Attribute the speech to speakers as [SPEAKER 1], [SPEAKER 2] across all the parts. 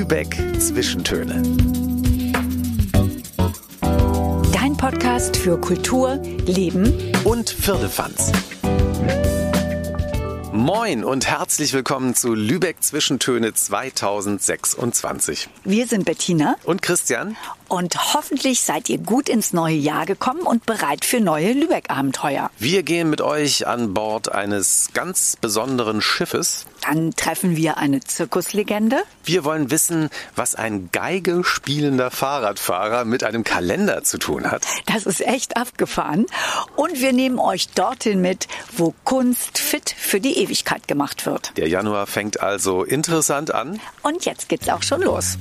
[SPEAKER 1] Lübeck Zwischentöne.
[SPEAKER 2] Dein Podcast für Kultur, Leben
[SPEAKER 1] und Firlefanz. Moin und herzlich willkommen zu Lübeck Zwischentöne 2026.
[SPEAKER 2] Wir sind Bettina
[SPEAKER 1] und Christian.
[SPEAKER 2] Und hoffentlich seid ihr gut ins neue Jahr gekommen und bereit für neue Lübeck-Abenteuer.
[SPEAKER 1] Wir gehen mit euch an Bord eines ganz besonderen Schiffes.
[SPEAKER 2] Dann treffen wir eine Zirkuslegende.
[SPEAKER 1] Wir wollen wissen, was ein Geige spielender Fahrradfahrer mit einem Kalender zu tun hat.
[SPEAKER 2] Das ist echt abgefahren. Und wir nehmen euch dorthin mit, wo Kunst fit für die Ewigkeit gemacht wird.
[SPEAKER 1] Der Januar fängt also interessant an.
[SPEAKER 2] Und jetzt geht's auch schon los.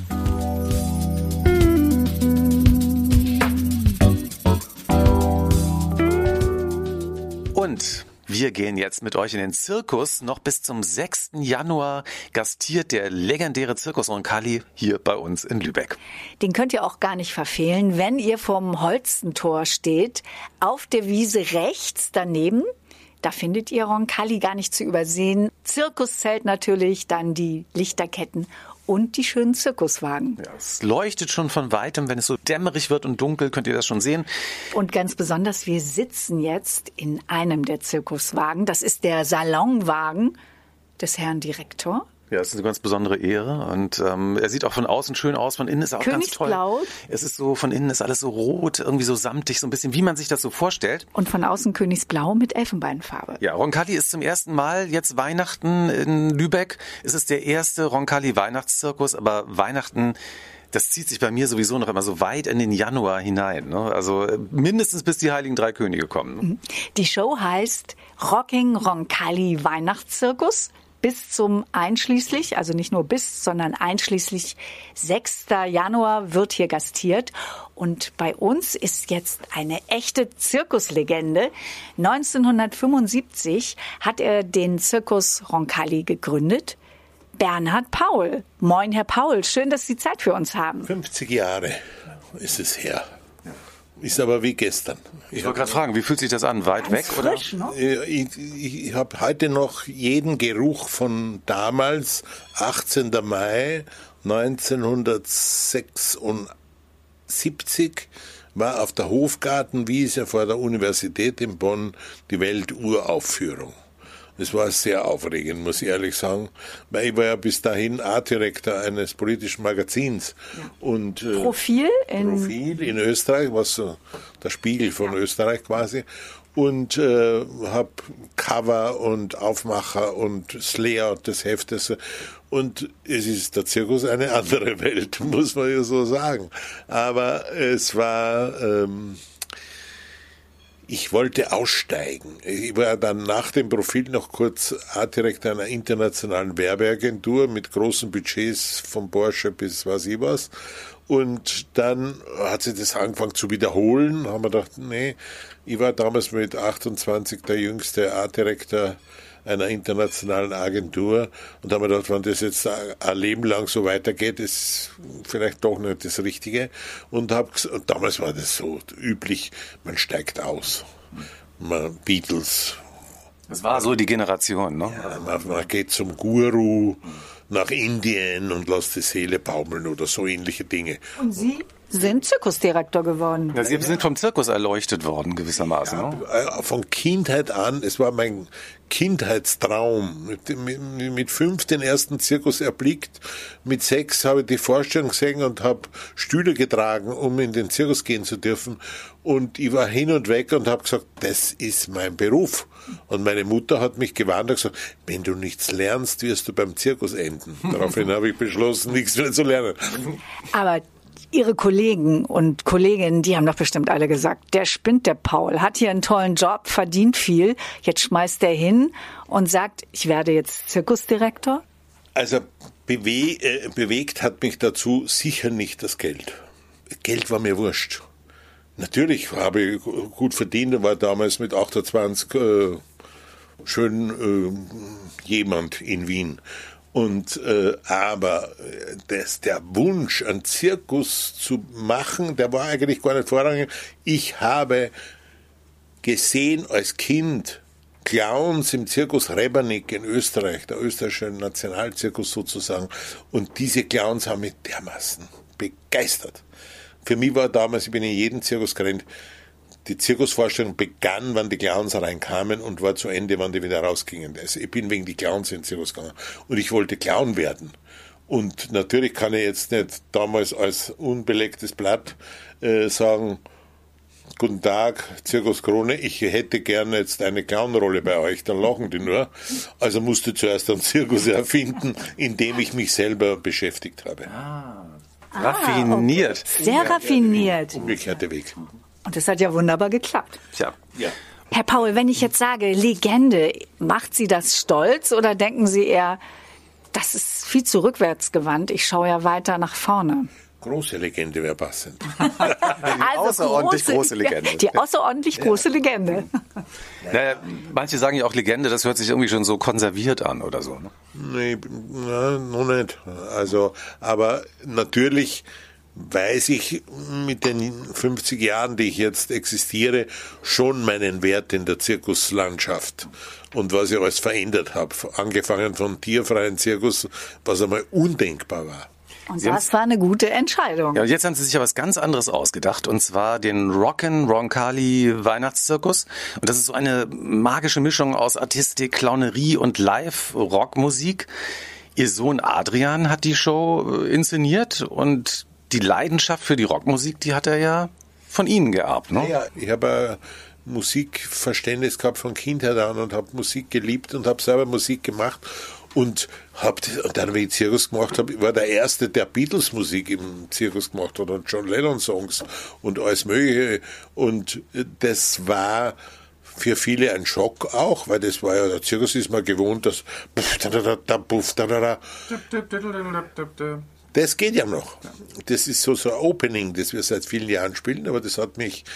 [SPEAKER 1] Und wir gehen jetzt mit euch in den Zirkus. Noch bis zum 6. Januar gastiert der legendäre Zirkus Roncalli hier bei uns in Lübeck.
[SPEAKER 2] Den könnt ihr auch gar nicht verfehlen, wenn ihr vorm Holstentor steht. Auf der Wiese rechts daneben, da findet ihr Roncalli gar nicht zu übersehen. Zirkuszelt natürlich, dann die Lichterketten und die schönen Zirkuswagen.
[SPEAKER 1] Ja, es leuchtet schon von weitem, wenn es so dämmerig wird und dunkel, könnt ihr das schon sehen.
[SPEAKER 2] Und ganz besonders, wir sitzen jetzt in einem der Zirkuswagen. Das ist der Salonwagen des Herrn Direktor.
[SPEAKER 1] Ja, das ist eine ganz besondere Ehre und er sieht auch von außen schön aus, von innen ist er auch ganz toll.
[SPEAKER 2] Königsblau.
[SPEAKER 1] Es ist so, von innen ist alles so rot, irgendwie so samtig, so ein bisschen, wie man sich das so vorstellt.
[SPEAKER 2] Und von außen Königsblau mit Elfenbeinfarbe.
[SPEAKER 1] Ja, Roncalli ist zum ersten Mal jetzt Weihnachten in Lübeck. Es ist der erste Roncalli-Weihnachtszirkus, aber Weihnachten, das zieht sich bei mir sowieso noch immer so weit in den Januar hinein. Ne? Also mindestens bis die Heiligen Drei Könige kommen.
[SPEAKER 2] Die Show heißt Rocking Roncalli Weihnachtszirkus. Bis zum einschließlich, also nicht nur bis, sondern einschließlich 6. Januar wird hier gastiert. Und bei uns ist jetzt eine echte Zirkuslegende. 1975 hat er den Zirkus Roncalli gegründet. Bernhard Paul. Moin, Herr Paul. Schön, dass Sie Zeit für uns haben.
[SPEAKER 3] 50 Jahre ist es her. Ist aber wie gestern.
[SPEAKER 1] Ich wollte gerade fragen, wie fühlt sich das an? Weit weg?
[SPEAKER 2] Frisch,
[SPEAKER 1] oder?
[SPEAKER 2] Ne?
[SPEAKER 3] Ich habe heute noch jeden Geruch von damals, 18. Mai 1976, war auf der Hofgartenwiese vor der Universität in Bonn die Welturaufführung. Das war sehr aufregend, muss ich ehrlich sagen, weil ich war ja bis dahin Artdirektor eines politischen Magazins. Ja. Und
[SPEAKER 2] Profil
[SPEAKER 3] in Österreich, was so der Spiegel von Österreich quasi. Und habe Cover und Aufmacher und das Layout des Heftes. Und es ist der Zirkus eine andere Welt, muss man ja so sagen. Aber es war... Ich wollte aussteigen. Ich war dann nach dem Profil noch kurz Artdirektor einer internationalen Werbeagentur mit großen Budgets von Porsche bis was ich was. Und dann hat sich das angefangen zu wiederholen. Haben wir gedacht, nee, ich war damals mit 28 der jüngste Artdirektor einer internationalen Agentur und haben wir gedacht, wenn das jetzt ein Leben lang so weitergeht, ist vielleicht doch nicht das Richtige. Und damals war das so üblich, man steigt aus. Beatles.
[SPEAKER 1] Das war so die Generation, ne?
[SPEAKER 3] Ja, man geht zum Guru nach Indien und lässt die Seele baumeln oder so ähnliche Dinge.
[SPEAKER 2] Und Sie sind Zirkusdirektor geworden.
[SPEAKER 1] Ja, Sie sind vom Zirkus erleuchtet worden, gewissermaßen.
[SPEAKER 3] Ja,
[SPEAKER 1] ne?
[SPEAKER 3] Von Kindheit an, es war mein Kindheitstraum. Mit 5 den ersten Zirkus erblickt, mit 6 habe ich die Vorstellung gesehen und habe Stühle getragen, um in den Zirkus gehen zu dürfen. Und ich war hin und weg und habe gesagt, das ist mein Beruf. Und meine Mutter hat mich gewarnt und gesagt, wenn du nichts lernst, wirst du beim Zirkus enden. Daraufhin habe ich beschlossen, nichts mehr zu lernen.
[SPEAKER 2] Aber Ihre Kollegen und Kolleginnen, die haben doch bestimmt alle gesagt, der spinnt, der Paul, hat hier einen tollen Job, verdient viel, jetzt schmeißt er hin und sagt, ich werde jetzt Zirkusdirektor?
[SPEAKER 3] Also bewegt hat mich dazu sicher nicht das Geld. Geld war mir wurscht. Natürlich habe ich gut verdient und war damals mit 28 schön jemand in Wien. Und aber der Wunsch, einen Zirkus zu machen, der war eigentlich gar nicht vorrangig. Ich habe gesehen als Kind Clowns im Zirkus Rebernik in Österreich, der österreichische Nationalzirkus sozusagen. Und diese Clowns haben mich dermaßen begeistert. Für mich war damals, ich bin in jeden Zirkus gerannt, die Zirkusvorstellung begann, wann die Clowns reinkamen und war zu Ende, wann die wieder rausgingen. Also ich bin wegen die Clowns in den Zirkus gegangen. Und ich wollte Clown werden. Und natürlich kann ich jetzt nicht damals als unbelecktes Blatt sagen, guten Tag, Zirkus Krone, ich hätte gerne jetzt eine Clownrolle bei euch, dann lachen die nur. Also musste zuerst einen Zirkus erfinden, in dem ich mich selber beschäftigt habe.
[SPEAKER 1] Raffiniert.
[SPEAKER 2] Okay. Sehr raffiniert.
[SPEAKER 3] Umgekehrter Weg.
[SPEAKER 2] Und das hat ja wunderbar geklappt.
[SPEAKER 1] Tja.
[SPEAKER 3] Ja.
[SPEAKER 2] Herr Paul, wenn ich jetzt sage Legende, macht Sie das stolz oder denken Sie eher, das ist viel zu rückwärtsgewandt, ich schaue ja weiter nach vorne?
[SPEAKER 3] Große Legende wäre passend.
[SPEAKER 1] Außerordentlich große Legende.
[SPEAKER 2] Ja, die außerordentlich große Legende.
[SPEAKER 1] Naja, manche sagen ja auch Legende, das hört sich irgendwie schon so konserviert an oder so. Ne?
[SPEAKER 3] Nee, noch nicht. Also, aber natürlich weiß ich mit den 50 Jahren, die ich jetzt existiere, schon meinen Wert in der Zirkuslandschaft und was ich alles verändert habe. Angefangen von tierfreien Zirkus, was einmal undenkbar war.
[SPEAKER 2] Und das war eine gute Entscheidung.
[SPEAKER 1] Ja, und jetzt haben Sie sich ja was ganz anderes ausgedacht, und zwar den Rockin' Roncalli Weihnachtszirkus. Und das ist so eine magische Mischung aus Artistik, Clownerie und Live-Rockmusik. Ihr Sohn Adrian hat die Show inszeniert und die Leidenschaft für die Rockmusik, die hat er ja von Ihnen geerbt, ne?
[SPEAKER 3] Ja, ich habe Musikverständnis gehabt von Kindheit an und habe Musik geliebt und habe selber Musik gemacht. Und dann, wie ich Zirkus gemacht habe, war der Erste, der Beatles-Musik im Zirkus gemacht hat und John Lennon-Songs und alles Mögliche. Und das war für viele ein Schock auch, weil das war ja, der Zirkus ist mal gewohnt, dass das geht ja noch. Das ist so ein Opening, das wir seit vielen Jahren spielen, aber das hat mich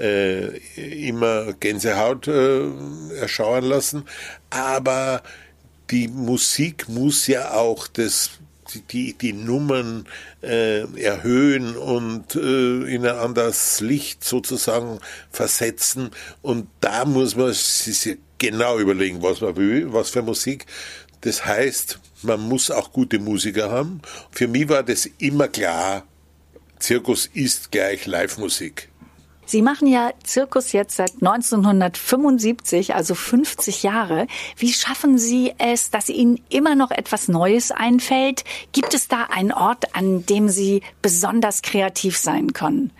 [SPEAKER 3] immer Gänsehaut erschauern lassen. Aber die Musik muss ja auch die Nummern erhöhen und in ein anderes Licht sozusagen versetzen. Und da muss man sich genau überlegen, was man will, was für Musik. Das heißt, man muss auch gute Musiker haben. Für mich war das immer klar, Zirkus ist gleich Live-Musik.
[SPEAKER 2] Sie machen ja Zirkus jetzt seit 1975, also 50 Jahre. Wie schaffen Sie es, dass Ihnen immer noch etwas Neues einfällt? Gibt es da einen Ort, an dem Sie besonders kreativ sein können?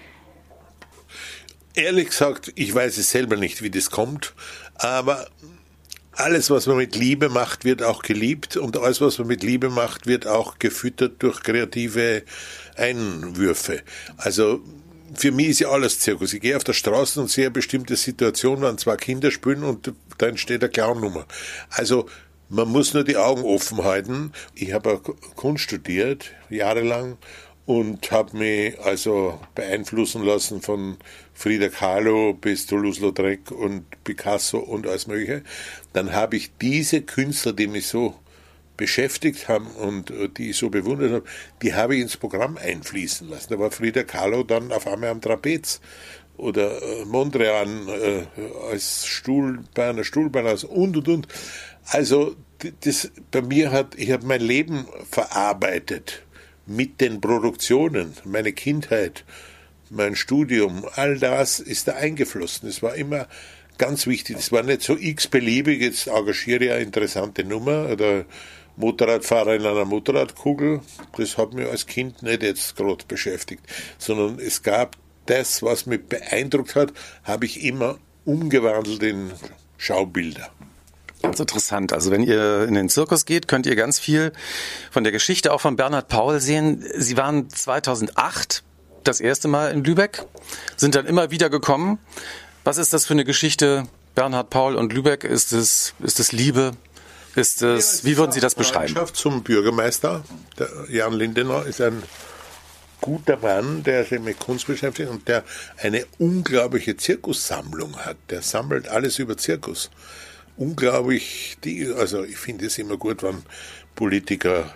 [SPEAKER 3] Ehrlich gesagt, ich weiß es selber nicht, wie das kommt, aber alles, was man mit Liebe macht, wird auch geliebt, und alles, was man mit Liebe macht, wird auch gefüttert durch kreative Einwürfe. Also für mich ist ja alles Zirkus. Ich gehe auf der Straße und sehe eine bestimmte Situation, wenn zwei Kinder spielen und da entsteht eine Clownnummer. Also man muss nur die Augen offen halten. Ich habe Kunst studiert, jahrelang, und habe mich also beeinflussen lassen von Frida Kahlo bis Toulouse-Lautrec und Picasso und alles Mögliche. Dann habe ich diese Künstler, die mich so beschäftigt haben und die ich so bewundert habe, die habe ich ins Programm einfließen lassen. Da war Frida Kahlo dann auf einmal am Trapez oder Mondrian als Stuhlbeiner und. Also das bei mir ich habe mein Leben verarbeitet mit den Produktionen, meine Kindheit, mein Studium, all das ist da eingeflossen. Es war immer ganz wichtig. Es war nicht so x-beliebig, jetzt engagiere ich eine interessante Nummer oder Motorradfahrer in einer Motorradkugel. Das hat mich als Kind nicht jetzt gerade beschäftigt, sondern es gab das, was mich beeindruckt hat, habe ich immer umgewandelt in Schaubilder.
[SPEAKER 1] Ganz interessant. Also wenn ihr in den Zirkus geht, könnt ihr ganz viel von der Geschichte auch von Bernhard Paul sehen. Sie waren 2008 das erste Mal in Lübeck, sind dann immer wieder gekommen. Was ist das für eine Geschichte, Bernhard Paul und Lübeck? Ist es Liebe? Wie würden Sie das beschreiben?
[SPEAKER 3] Freundschaft zum Bürgermeister. Der Jan Lindenau ist ein guter Mann, der sich mit Kunst beschäftigt und der eine unglaubliche Zirkussammlung hat. Der sammelt alles über Zirkus. Unglaublich, also ich finde es immer gut, wenn Politiker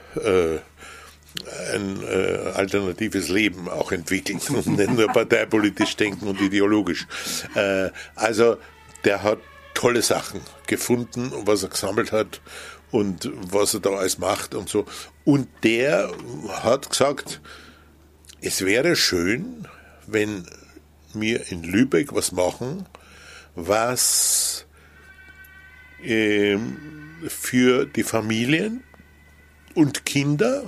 [SPEAKER 3] ein alternatives Leben auch entwickeln und nicht nur parteipolitisch denken und ideologisch. Also der hat tolle Sachen gefunden und was er gesammelt hat und was er da alles macht und so. Und der hat gesagt, es wäre schön, wenn wir in Lübeck was machen, was für die Familien und Kinder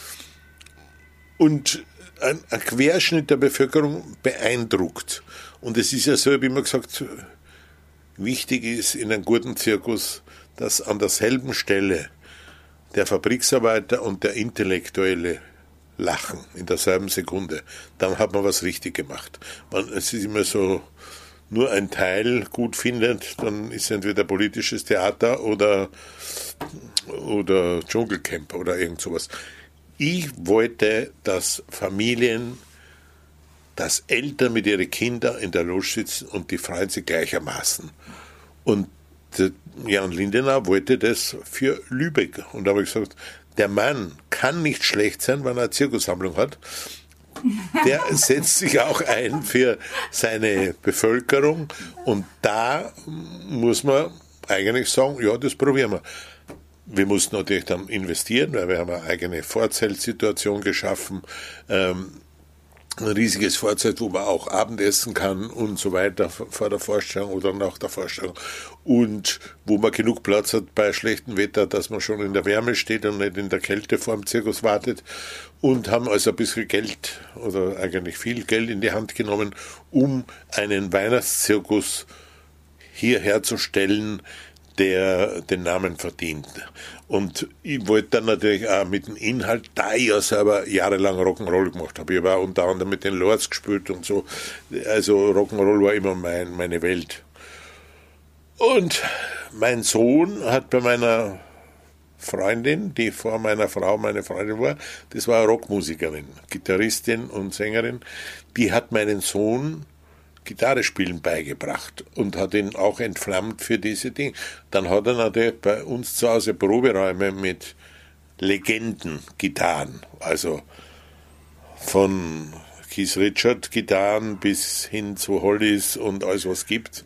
[SPEAKER 3] und ein Querschnitt der Bevölkerung beeindruckt. Und es ist ja so, ich habe immer gesagt, wichtig ist in einem guten Zirkus, dass an derselben Stelle der Fabriksarbeiter und der Intellektuelle lachen, in derselben Sekunde. Dann hat man was richtig gemacht. Es ist immer so, nur ein Teil gut findet, dann ist entweder politisches Theater oder Dschungelcamp oder irgend sowas. Ich wollte, dass Familien, dass Eltern mit ihren Kindern in der Loge sitzen und die freuen sich gleichermaßen. Und Jan Lindenau wollte das für Lübeck. Und da habe ich gesagt, der Mann kann nicht schlecht sein, wenn er eine Zirkussammlung hat. Der setzt sich auch ein für seine Bevölkerung. Und da muss man eigentlich sagen, ja, das probieren wir. Wir mussten natürlich dann investieren, weil wir haben eine eigene Vorzeltsituation geschaffen, ein riesiges Vorzelt, wo man auch Abendessen kann und so weiter vor der Vorstellung oder nach der Vorstellung und wo man genug Platz hat bei schlechtem Wetter, dass man schon in der Wärme steht und nicht in der Kälte vor dem Zirkus wartet und haben also ein bisschen Geld oder eigentlich viel Geld in die Hand genommen, um einen Weihnachtszirkus hier herzustellen, der den Namen verdient. Und ich wollte dann natürlich auch mit dem Inhalt, da ich ja selber jahrelang Rock'n'Roll gemacht habe. Ich habe auch unter anderem mit den Lords gespielt und so. Also Rock'n'Roll war immer meine Welt. Und mein Sohn hat bei meiner Freundin, die vor meiner Frau meine Freundin war, das war eine Rockmusikerin, Gitarristin und Sängerin, die hat meinen Sohn Gitarre spielen beigebracht und hat ihn auch entflammt für diese Dinge. Dann hat er natürlich bei uns zu Hause Proberäume mit Legenden-Gitarren, also von Keith Richards Gitarren bis hin zu Hollys und alles was gibt.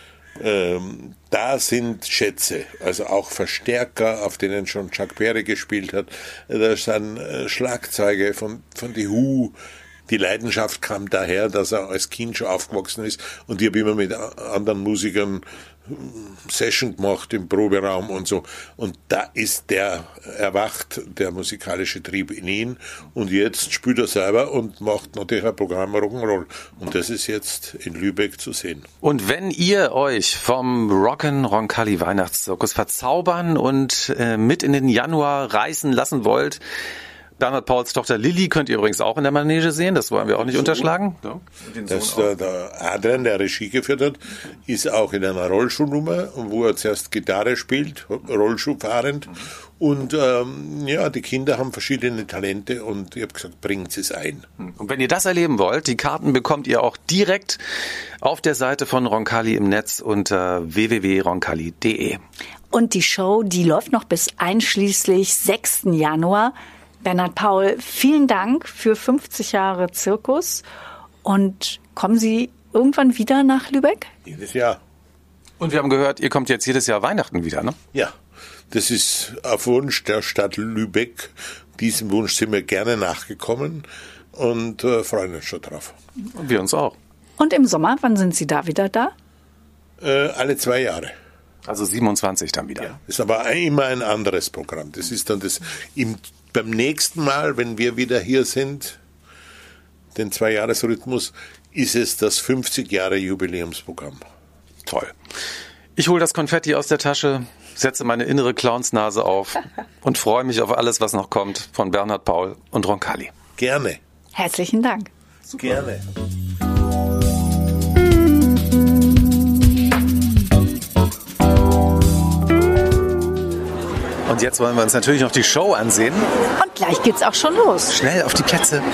[SPEAKER 3] Da sind Schätze, also auch Verstärker, auf denen schon Chuck Berry gespielt hat. Da sind Schlagzeuge von The Who. Die Leidenschaft kam daher, dass er als Kind schon aufgewachsen ist und ich habe immer mit anderen Musikern Session gemacht im Proberaum und so. Und da ist der erwacht, der musikalische Trieb in ihn. Und jetzt spielt er selber und macht natürlich ein Programm Rock'n'Roll. Und das ist jetzt in Lübeck zu sehen.
[SPEAKER 1] Und wenn ihr euch vom Rock'n' Weihnachtszirkus verzaubern und mit in den Januar reißen lassen wollt, Bernhard Pauls Tochter Lilly könnt ihr übrigens auch in der Manege sehen, das wollen wir auch nicht unterschlagen. Ja,
[SPEAKER 3] der Adrian, der Regie geführt hat, ist auch in einer Rollschuhnummer, wo er zuerst Gitarre spielt, Rollschuhfahrend. Und die Kinder haben verschiedene Talente und ich habe gesagt, bringt es ein.
[SPEAKER 1] Und wenn ihr das erleben wollt, die Karten bekommt ihr auch direkt auf der Seite von Roncalli im Netz unter www.roncalli.de.
[SPEAKER 2] Und die Show, die läuft noch bis einschließlich 6. Januar. Bernhard Paul, vielen Dank für 50 Jahre Zirkus und kommen Sie irgendwann wieder nach Lübeck?
[SPEAKER 3] Jedes Jahr.
[SPEAKER 1] Und wir haben gehört, ihr kommt jetzt jedes Jahr Weihnachten wieder, ne?
[SPEAKER 3] Ja, das ist auf Wunsch der Stadt Lübeck. Diesem Wunsch sind wir gerne nachgekommen und freuen uns schon drauf.
[SPEAKER 1] Und wir uns auch.
[SPEAKER 2] Und im Sommer, wann sind Sie da wieder da?
[SPEAKER 3] Alle 2 Jahre.
[SPEAKER 1] Also 27 dann wieder.
[SPEAKER 3] Ja, ist aber immer ein anderes Programm. Das ist dann beim nächsten Mal, wenn wir wieder hier sind, den 2-Jahres-Rhythmus, ist es das 50 Jahre Jubiläumsprogramm.
[SPEAKER 1] Toll. Ich hole das Konfetti aus der Tasche, setze meine innere Clownsnase auf und freue mich auf alles, was noch kommt von Bernhard Paul und Roncalli.
[SPEAKER 3] Gerne.
[SPEAKER 2] Herzlichen Dank.
[SPEAKER 3] Super. Gerne.
[SPEAKER 1] Und jetzt wollen wir uns natürlich noch die Show ansehen.
[SPEAKER 2] Und gleich geht's auch schon los.
[SPEAKER 1] Schnell auf die Plätze.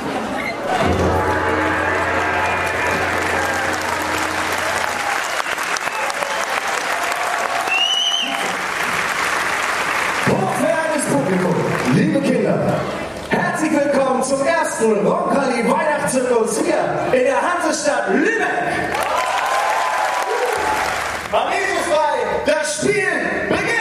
[SPEAKER 4] Hochverehrtes Publikum, liebe Kinder, herzlich willkommen zum ersten Roncalli Weihnachtszirkus hier in der Hansestadt Lübeck. Am Spiel beginnt!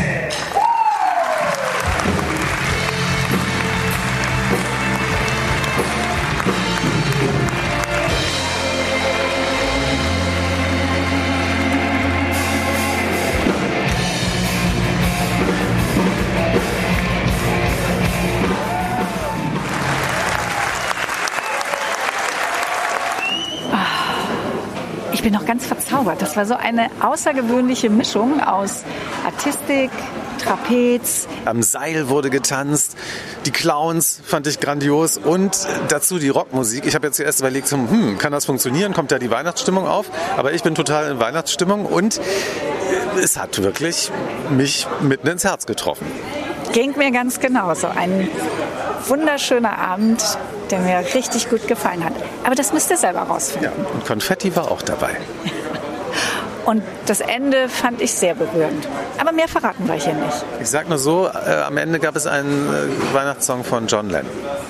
[SPEAKER 2] Ich bin noch ganz verzaubert. Das war so eine außergewöhnliche Mischung aus Artistik, Trapez.
[SPEAKER 1] Am Seil wurde getanzt, die Clowns fand ich grandios und dazu die Rockmusik. Ich habe jetzt zuerst überlegt, kann das funktionieren? Kommt da die Weihnachtsstimmung auf? Aber ich bin total in Weihnachtsstimmung und es hat wirklich mich mitten ins Herz getroffen.
[SPEAKER 2] Ging mir ganz genauso. Ein wunderschöner Abend, der mir richtig gut gefallen hat. Aber das müsst ihr selber rausfinden.
[SPEAKER 1] Ja, und Konfetti war auch dabei.
[SPEAKER 2] Und das Ende fand ich sehr berührend. Aber mehr verraten wir hier nicht.
[SPEAKER 1] Ich sag nur so, am Ende gab es einen Weihnachtssong von John Lennon.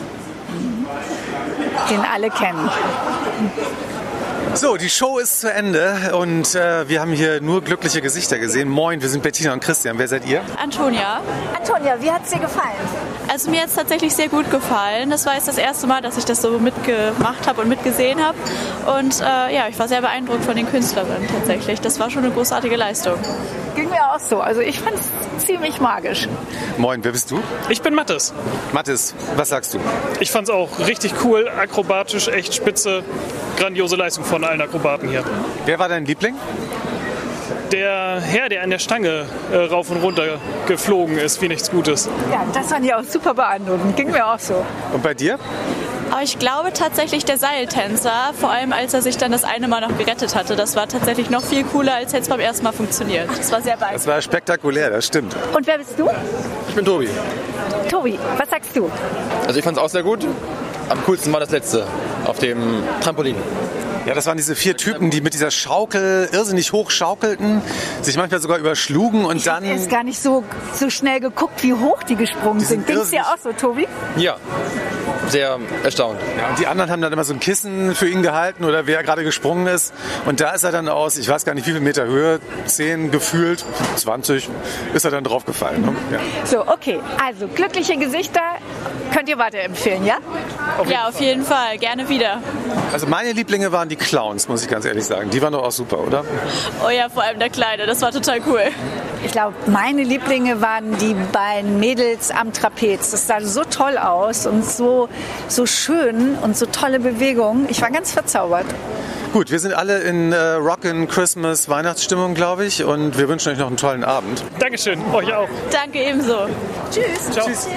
[SPEAKER 2] Den alle kennen.
[SPEAKER 1] So, die Show ist zu Ende und wir haben hier nur glückliche Gesichter gesehen. Moin, wir sind Bettina und Christian. Wer seid ihr?
[SPEAKER 5] Antonia.
[SPEAKER 2] Antonia, wie hat es dir gefallen?
[SPEAKER 5] Also mir hat es tatsächlich sehr gut gefallen. Das war jetzt das erste Mal, dass ich das so mitgemacht habe und mitgesehen habe. Und ja, ich war sehr beeindruckt von den Künstlerinnen tatsächlich. Das war schon eine großartige Leistung.
[SPEAKER 2] Ging mir auch so. Also ich fand es ziemlich magisch.
[SPEAKER 1] Moin, wer bist du?
[SPEAKER 6] Ich bin Mathis.
[SPEAKER 1] Mathis, was sagst du?
[SPEAKER 6] Ich fand's auch richtig cool, akrobatisch, echt spitze, grandiose Leistung von allen Akrobaten hier.
[SPEAKER 1] Wer war dein Liebling?
[SPEAKER 6] Der Herr, der an der Stange rauf und runter geflogen ist, wie nichts Gutes.
[SPEAKER 2] Ja, das fand ich auch super beeindruckend. Ging mir auch so.
[SPEAKER 1] Und bei dir?
[SPEAKER 5] Aber ich glaube tatsächlich der Seiltänzer, vor allem als er sich dann das eine Mal noch gerettet hatte, das war tatsächlich noch viel cooler, als hätte es beim ersten Mal funktioniert. Das war sehr beeindruckend.
[SPEAKER 1] Das war spektakulär, das stimmt.
[SPEAKER 2] Und wer bist du?
[SPEAKER 7] Ich bin Tobi.
[SPEAKER 2] Tobi, was sagst du?
[SPEAKER 7] Also ich fand es auch sehr gut. Am coolsten war das letzte auf dem Trampolin.
[SPEAKER 1] Ja, das waren diese 4 Typen, die mit dieser Schaukel irrsinnig hoch schaukelten, sich manchmal sogar überschlugen und dann...
[SPEAKER 2] Ich habe erst gar nicht so schnell geguckt, wie hoch die gesprungen sind. Ging es dir auch so, Tobi?
[SPEAKER 7] Ja, sehr erstaunt.
[SPEAKER 1] Ja, und die anderen haben dann immer so ein Kissen für ihn gehalten oder wer gerade gesprungen ist. Und da ist er dann aus, ich weiß gar nicht wie viel Meter Höhe, 10 gefühlt, 20, ist er dann draufgefallen. Ne? Ja.
[SPEAKER 2] So, okay. Also glückliche Gesichter könnt ihr weiterempfehlen, ja?
[SPEAKER 5] Ja, auf jeden Fall. Gerne wieder.
[SPEAKER 1] Also meine Lieblinge waren die Clowns, muss ich ganz ehrlich sagen. Die waren doch auch super, oder?
[SPEAKER 5] Oh ja, vor allem der Kleine. Das war total cool.
[SPEAKER 2] Ich glaube, meine Lieblinge waren die beiden Mädels am Trapez. Das sah so toll aus und so schön und so tolle Bewegungen. Ich war ganz verzaubert.
[SPEAKER 1] Gut, wir sind alle in Rockin' Christmas Weihnachtsstimmung, glaube ich. Und wir wünschen euch noch einen tollen Abend.
[SPEAKER 6] Dankeschön, euch auch.
[SPEAKER 5] Danke ebenso.
[SPEAKER 2] Tschüss.
[SPEAKER 6] Ciao.
[SPEAKER 2] Tschüss.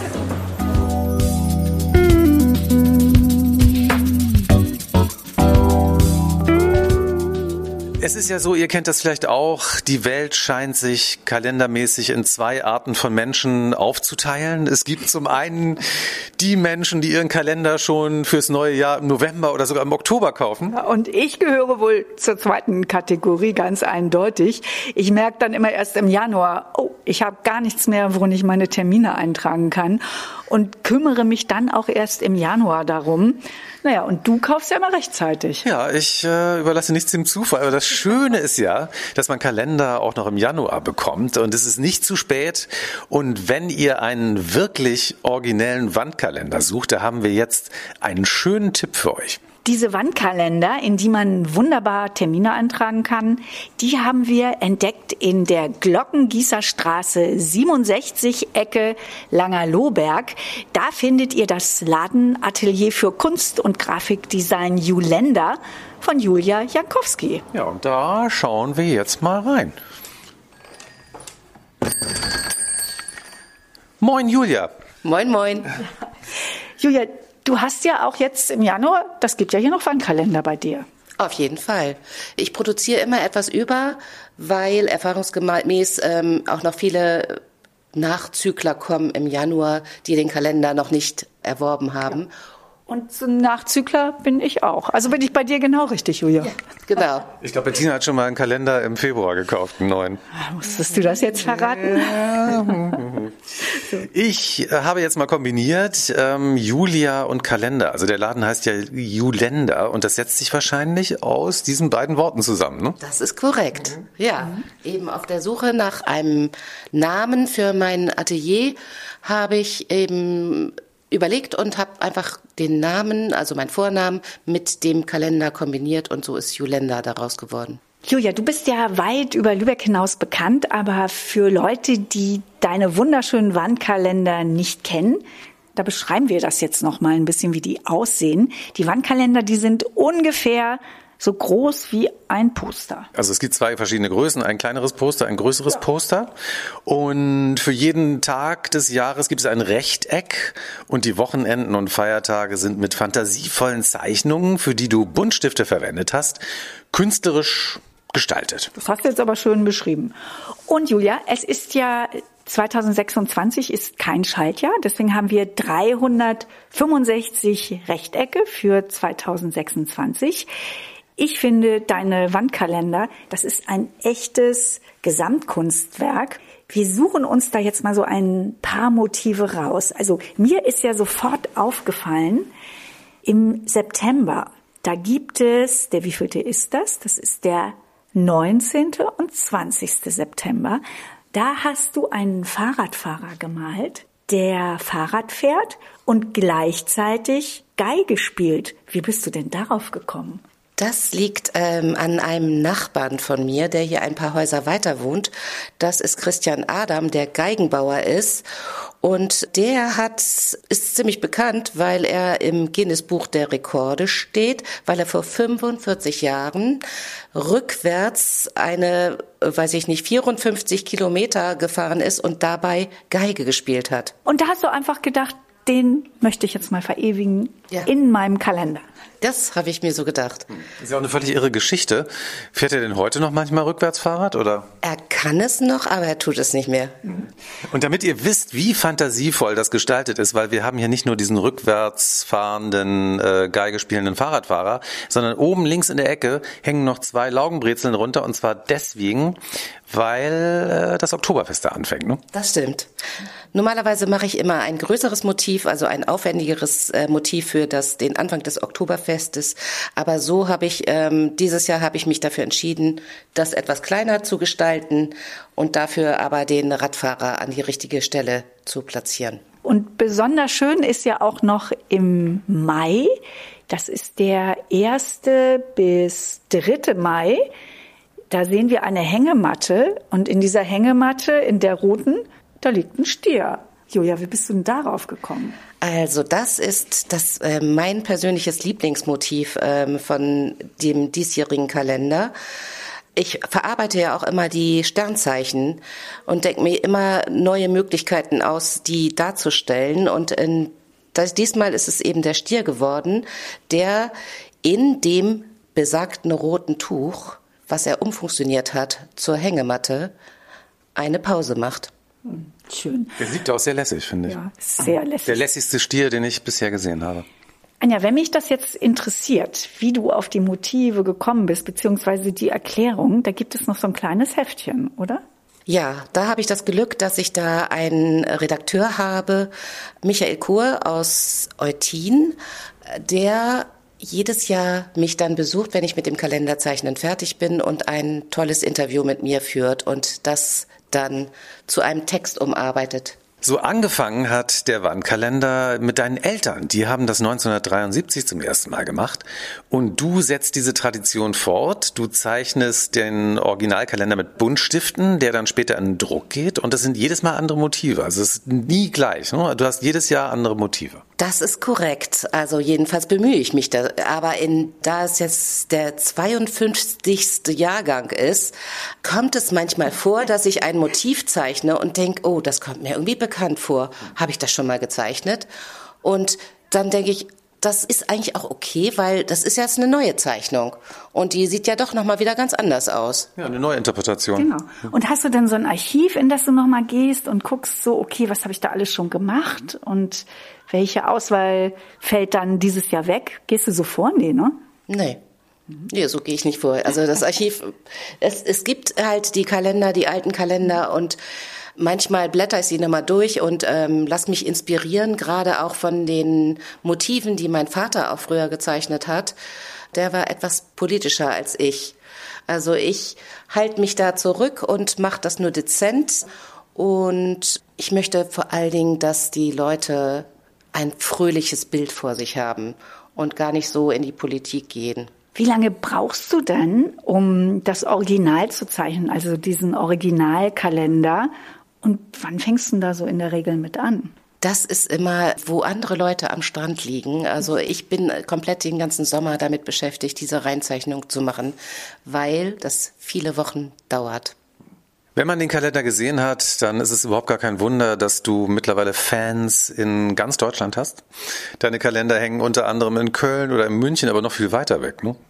[SPEAKER 1] Es ist ja so, ihr kennt das vielleicht auch, die Welt scheint sich kalendermäßig in 2 Arten von Menschen aufzuteilen. Es gibt zum einen die Menschen, die ihren Kalender schon fürs neue Jahr im November oder sogar im Oktober kaufen.
[SPEAKER 2] Und ich gehöre wohl zur zweiten Kategorie, ganz eindeutig. Ich merke dann immer erst im Januar, oh, ich habe gar nichts mehr, worin ich meine Termine eintragen kann und kümmere mich dann auch erst im Januar darum. Naja, und du kaufst ja immer rechtzeitig.
[SPEAKER 1] Ja, ich überlasse nichts dem Zufall. Aber das Schöne ist ja, dass man Kalender auch noch im Januar bekommt und es ist nicht zu spät. Und wenn ihr einen wirklich originellen Wandkalender sucht, da haben wir jetzt einen schönen Tipp für euch.
[SPEAKER 2] Diese Wandkalender, in die man wunderbar Termine eintragen kann, die haben wir entdeckt in der Glockengießerstraße 67, Ecke Langerlohberg. Da findet ihr das Ladenatelier für Kunst und Grafikdesign Julenda von Julia Jankowski.
[SPEAKER 1] Ja, und da schauen wir jetzt mal rein. Moin, Julia.
[SPEAKER 8] Moin, moin.
[SPEAKER 2] Julia, du hast ja auch jetzt im Januar, das gibt ja hier noch Wandkalender bei dir.
[SPEAKER 8] Auf jeden Fall. Ich produziere immer etwas über, weil erfahrungsgemäß auch noch viele Nachzügler kommen im Januar, die den Kalender noch nicht erworben haben.
[SPEAKER 2] Ja. Und so ein Nachzügler bin ich auch. Also bin ich bei dir genau richtig, Julia.
[SPEAKER 8] Ja, genau.
[SPEAKER 1] Ich glaube, Bettina hat schon mal einen Kalender im Februar gekauft, einen neuen.
[SPEAKER 2] Musstest du das jetzt verraten?
[SPEAKER 1] Ich habe jetzt mal kombiniert Julia und Kalender. Also der Laden heißt ja Julender und das setzt sich wahrscheinlich aus diesen beiden Worten zusammen, ne?
[SPEAKER 8] Das ist korrekt. Ja, eben auf der Suche nach einem Namen für mein Atelier habe ich eben überlegt und habe einfach den Namen, also meinen Vornamen, mit dem Kalender kombiniert und so ist Julender daraus geworden.
[SPEAKER 2] Julia, du bist ja weit über Lübeck hinaus bekannt, aber für Leute, die deine wunderschönen Wandkalender nicht kennen, da beschreiben wir das jetzt noch mal ein bisschen, wie die aussehen. Die Wandkalender, die sind ungefähr so groß wie ein Poster.
[SPEAKER 1] Also es gibt zwei verschiedene Größen, ein kleineres Poster, ein größeres Poster. Und für jeden Tag des Jahres gibt es ein Rechteck und die Wochenenden und Feiertage sind mit fantasievollen Zeichnungen, für die du Buntstifte verwendet hast, künstlerisch gestaltet.
[SPEAKER 2] Das hast du jetzt aber schön beschrieben. Und Julia, es ist ja 2026 ist kein Schaltjahr, deswegen haben wir 365 Rechtecke für 2026. Ich finde, deine Wandkalender, das ist ein echtes Gesamtkunstwerk. Wir suchen uns da jetzt mal so ein paar Motive raus. Also mir ist ja sofort aufgefallen, im September, da gibt es, der wievielte ist das? Das ist der 19. und 20. September. Da hast du einen Fahrradfahrer gemalt, der Fahrrad fährt und gleichzeitig Geige spielt. Wie bist du denn darauf gekommen?
[SPEAKER 8] Das liegt an einem Nachbarn von mir, der hier ein paar Häuser weiter wohnt. Das ist Christian Adam, der Geigenbauer ist. Und der ist ziemlich bekannt, weil er im Guinness-Buch der Rekorde steht, weil er vor 45 Jahren rückwärts 54 Kilometer gefahren ist und dabei Geige gespielt hat.
[SPEAKER 2] Und da hast du einfach gedacht, den möchte ich jetzt mal verewigen in meinem Kalender.
[SPEAKER 8] Das habe ich mir so gedacht.
[SPEAKER 1] Das ist ja auch eine völlig irre Geschichte. Fährt er denn heute noch manchmal rückwärts Fahrrad, oder?
[SPEAKER 8] Er kann es noch, aber er tut es nicht mehr.
[SPEAKER 1] Und damit ihr wisst, wie fantasievoll das gestaltet ist, weil wir haben hier nicht nur diesen rückwärts fahrenden, Geige spielenden Fahrradfahrer, sondern oben links in der Ecke hängen noch 2 Laugenbrezeln runter und zwar deswegen, weil das Oktoberfest da anfängt, ne?
[SPEAKER 8] Das stimmt. Normalerweise mache ich immer ein größeres Motiv, also ein aufwendigeres Motiv für den Anfang des Oktoberfestes. Aber so habe ich, dieses Jahr habe ich mich dafür entschieden, das etwas kleiner zu gestalten und dafür aber den Radfahrer an die richtige Stelle zu platzieren.
[SPEAKER 2] Und besonders schön ist ja auch noch im Mai, das ist der 1. bis 3. Mai, da sehen wir eine Hängematte und in dieser Hängematte, in der roten, da liegt ein Stier. Julia, wie bist du denn darauf gekommen?
[SPEAKER 8] Also das ist mein persönliches Lieblingsmotiv von dem diesjährigen Kalender. Ich verarbeite ja auch immer die Sternzeichen und denke mir immer neue Möglichkeiten aus, die darzustellen. Und diesmal ist es eben der Stier geworden, der in dem besagten roten Tuch, was er umfunktioniert hat zur Hängematte, eine Pause macht.
[SPEAKER 2] Schön.
[SPEAKER 1] Der sieht auch sehr lässig, finde ich.
[SPEAKER 2] Ja, sehr lässig.
[SPEAKER 1] Der lässigste Stier, den ich bisher gesehen habe.
[SPEAKER 2] Anja, wenn mich das jetzt interessiert, wie du auf die Motive gekommen bist, beziehungsweise die Erklärung, da gibt es noch so ein kleines Heftchen, oder?
[SPEAKER 8] Ja, da habe ich das Glück, dass ich da einen Redakteur habe, Michael Kohr aus Eutin, der jedes Jahr mich dann besucht, wenn ich mit dem Kalenderzeichnen fertig bin und ein tolles Interview mit mir führt und das dann zu einem Text umarbeitet.
[SPEAKER 1] So angefangen hat der Wandkalender mit deinen Eltern. Die haben das 1973 zum ersten Mal gemacht. Und du setzt diese Tradition fort. Du zeichnest den Originalkalender mit Buntstiften, der dann später in Druck geht. Und das sind jedes Mal andere Motive. Also es ist nie gleich, ne? Du hast jedes Jahr andere Motive.
[SPEAKER 8] Das ist korrekt. Also jedenfalls bemühe ich mich da. Aber da es jetzt der 52. Jahrgang ist, kommt es manchmal vor, dass ich ein Motiv zeichne und denke, oh, das kommt mir irgendwie bekannt vor. Habe ich das schon mal gezeichnet? Und dann denke ich, das ist eigentlich auch okay, weil das ist jetzt eine neue Zeichnung. Und die sieht ja doch nochmal wieder ganz anders aus.
[SPEAKER 1] Ja, eine neue Interpretation.
[SPEAKER 2] Genau. Und hast du denn so ein Archiv, in das du nochmal gehst und guckst so, okay, was habe ich da alles schon gemacht? Und welche Auswahl fällt dann dieses Jahr weg? Gehst du so vor? Nee, ne?
[SPEAKER 8] Nee. Nee, so gehe ich nicht vor. Also das Archiv, es gibt halt die Kalender, die alten Kalender und manchmal blätter ich sie nochmal durch und lass mich inspirieren, gerade auch von den Motiven, die mein Vater auch früher gezeichnet hat. Der war etwas politischer als ich. Also ich halte mich da zurück und mache das nur dezent. Und ich möchte vor allen Dingen, dass die Leute ein fröhliches Bild vor sich haben und gar nicht so in die Politik gehen.
[SPEAKER 2] Wie lange brauchst du denn, um das Original zu zeichnen, also diesen Originalkalender? Und wann fängst du da so in der Regel mit an?
[SPEAKER 8] Das ist immer, wo andere Leute am Strand liegen. Also ich bin komplett den ganzen Sommer damit beschäftigt, diese Reinzeichnung zu machen, weil das viele Wochen dauert.
[SPEAKER 1] Wenn man den Kalender gesehen hat, dann ist es überhaupt gar kein Wunder, dass du mittlerweile Fans in ganz Deutschland hast. Deine Kalender hängen unter anderem in Köln oder in München, aber noch viel weiter weg, ne?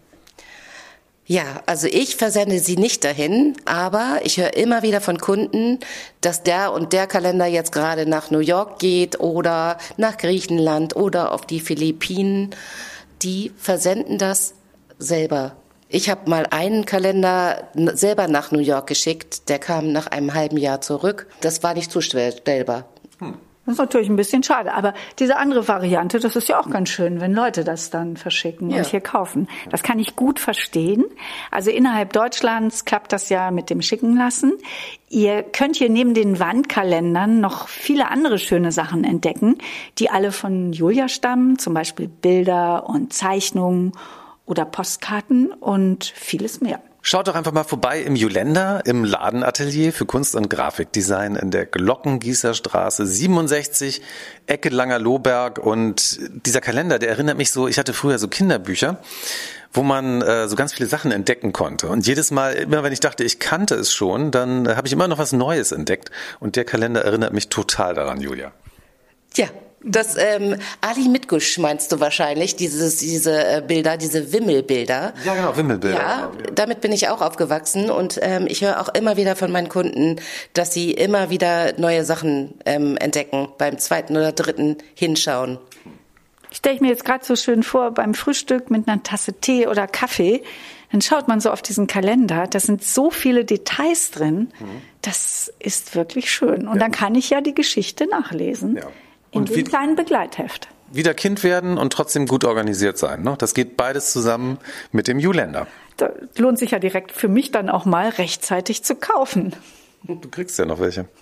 [SPEAKER 8] Ja, also ich versende sie nicht dahin, aber ich höre immer wieder von Kunden, dass der und der Kalender jetzt gerade nach New York geht oder nach Griechenland oder auf die Philippinen. Die versenden das selber. Ich habe mal einen Kalender selber nach New York geschickt, der kam nach einem halben Jahr zurück. Das war nicht zustellbar.
[SPEAKER 2] Das ist natürlich ein bisschen schade, aber diese andere Variante, das ist ja auch ganz schön, wenn Leute das dann verschicken und hier kaufen. Das kann ich gut verstehen. Also innerhalb Deutschlands klappt das ja mit dem Schicken lassen. Ihr könnt hier neben den Wandkalendern noch viele andere schöne Sachen entdecken, die alle von Julia stammen, zum Beispiel Bilder und Zeichnungen oder Postkarten und vieles mehr.
[SPEAKER 1] Schaut doch einfach mal vorbei im Julender, im Ladenatelier für Kunst- und Grafikdesign in der Glockengießerstraße 67, Ecke Langer-Lohberg. Und dieser Kalender, der erinnert mich so, ich hatte früher so Kinderbücher, wo man so ganz viele Sachen entdecken konnte. Und jedes Mal, immer wenn ich dachte, ich kannte es schon, dann habe ich immer noch was Neues entdeckt. Und der Kalender erinnert mich total daran, Julia.
[SPEAKER 8] Ja. Das Ali Mitgusch meinst du wahrscheinlich, diese Bilder, diese Wimmelbilder.
[SPEAKER 1] Ja, genau, Wimmelbilder.
[SPEAKER 8] Ja, damit bin ich auch aufgewachsen und ich höre auch immer wieder von meinen Kunden, dass sie immer wieder neue Sachen entdecken, beim zweiten oder dritten Hinschauen.
[SPEAKER 2] Stelle ich mir jetzt gerade so schön vor, beim Frühstück mit einer Tasse Tee oder Kaffee, dann schaut man so auf diesen Kalender, da sind so viele Details drin, das ist wirklich schön. Und dann kann ich ja die Geschichte nachlesen. Ja. In dem kleinen Begleitheft.
[SPEAKER 1] Wieder Kind werden und trotzdem gut organisiert sein. Ne? Das geht beides zusammen mit dem Julender.
[SPEAKER 2] Da lohnt sich ja direkt für mich dann auch mal rechtzeitig zu kaufen.
[SPEAKER 1] Du kriegst ja noch welche.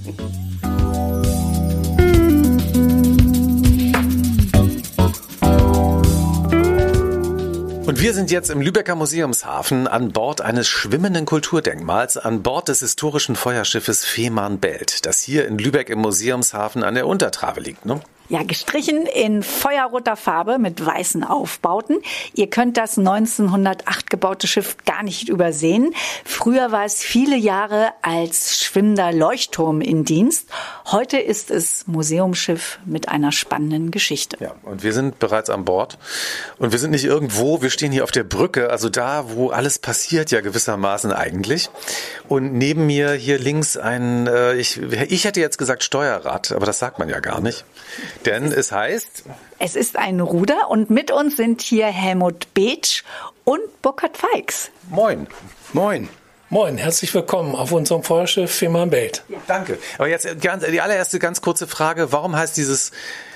[SPEAKER 1] Und wir sind jetzt im Lübecker Museumshafen an Bord eines schwimmenden Kulturdenkmals, an Bord des historischen Feuerschiffes Fehmarnbelt, das hier in Lübeck im Museumshafen an der Untertrave liegt, ne?
[SPEAKER 2] Ja, gestrichen in feuerroter Farbe mit weißen Aufbauten. Ihr könnt das 1908 gebaute Schiff gar nicht übersehen. Früher war es viele Jahre als schwimmender Leuchtturm in Dienst. Heute ist es Museumsschiff mit einer spannenden Geschichte.
[SPEAKER 1] Ja, und wir sind bereits an Bord. Und wir sind nicht irgendwo, wir stehen hier auf der Brücke, also da, wo alles passiert ja gewissermaßen eigentlich. Und neben mir hier links ein, ich hätte jetzt gesagt Steuerrad, aber das sagt man ja gar nicht. Denn es heißt...
[SPEAKER 2] Es ist ein Ruder und mit uns sind hier Helmut Beetsch und Burkhard Feix.
[SPEAKER 1] Moin.
[SPEAKER 9] Moin. Moin, herzlich willkommen auf unserem Feuerschiff Fehmarnbelt.
[SPEAKER 1] Ja. Danke. Aber jetzt die allererste ganz kurze Frage. Warum heißt dieses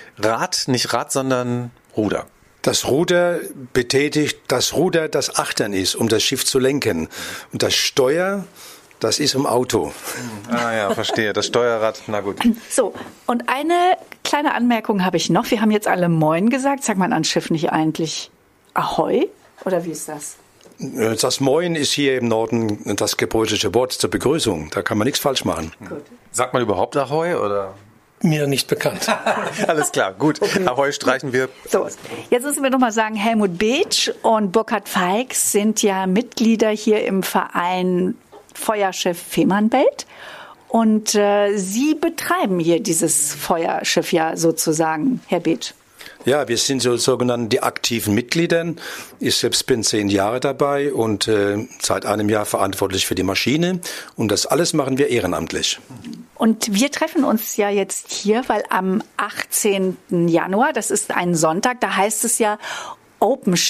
[SPEAKER 1] Rad nicht Rad, sondern Ruder?
[SPEAKER 9] Das Ruder betätigt das Ruder, das Achtern ist, um das Schiff zu lenken. Und das Steuer... Das ist im Auto.
[SPEAKER 1] Ah ja, verstehe. Das Steuerrad, na gut.
[SPEAKER 2] So, und eine kleine Anmerkung habe ich noch. Wir haben jetzt alle Moin gesagt. Sagt man an Schiff nicht eigentlich Ahoi? Oder wie ist das?
[SPEAKER 9] Das Moin ist hier im Norden das gebräuchliche Wort zur Begrüßung. Da kann man nichts falsch machen.
[SPEAKER 2] Gut.
[SPEAKER 1] Sagt man überhaupt Ahoi oder?
[SPEAKER 9] Mir nicht bekannt.
[SPEAKER 1] Alles klar, gut. Okay. Ahoi streichen wir.
[SPEAKER 2] So, jetzt müssen wir noch mal sagen, Helmut Beetsch und Burkhard Feix sind ja Mitglieder hier im Verein Feuerschiff Fehmarnbelt und Sie betreiben hier dieses Feuerschiff ja sozusagen, Herr Beetsch.
[SPEAKER 9] Ja, wir sind so sogenannten die aktiven Mitglieder. Ich selbst bin 10 Jahre dabei und seit einem Jahr verantwortlich für die Maschine und das alles machen wir ehrenamtlich.
[SPEAKER 2] Und wir treffen uns ja jetzt hier, weil am 18. Januar, das ist ein Sonntag, da heißt es ja Open Ship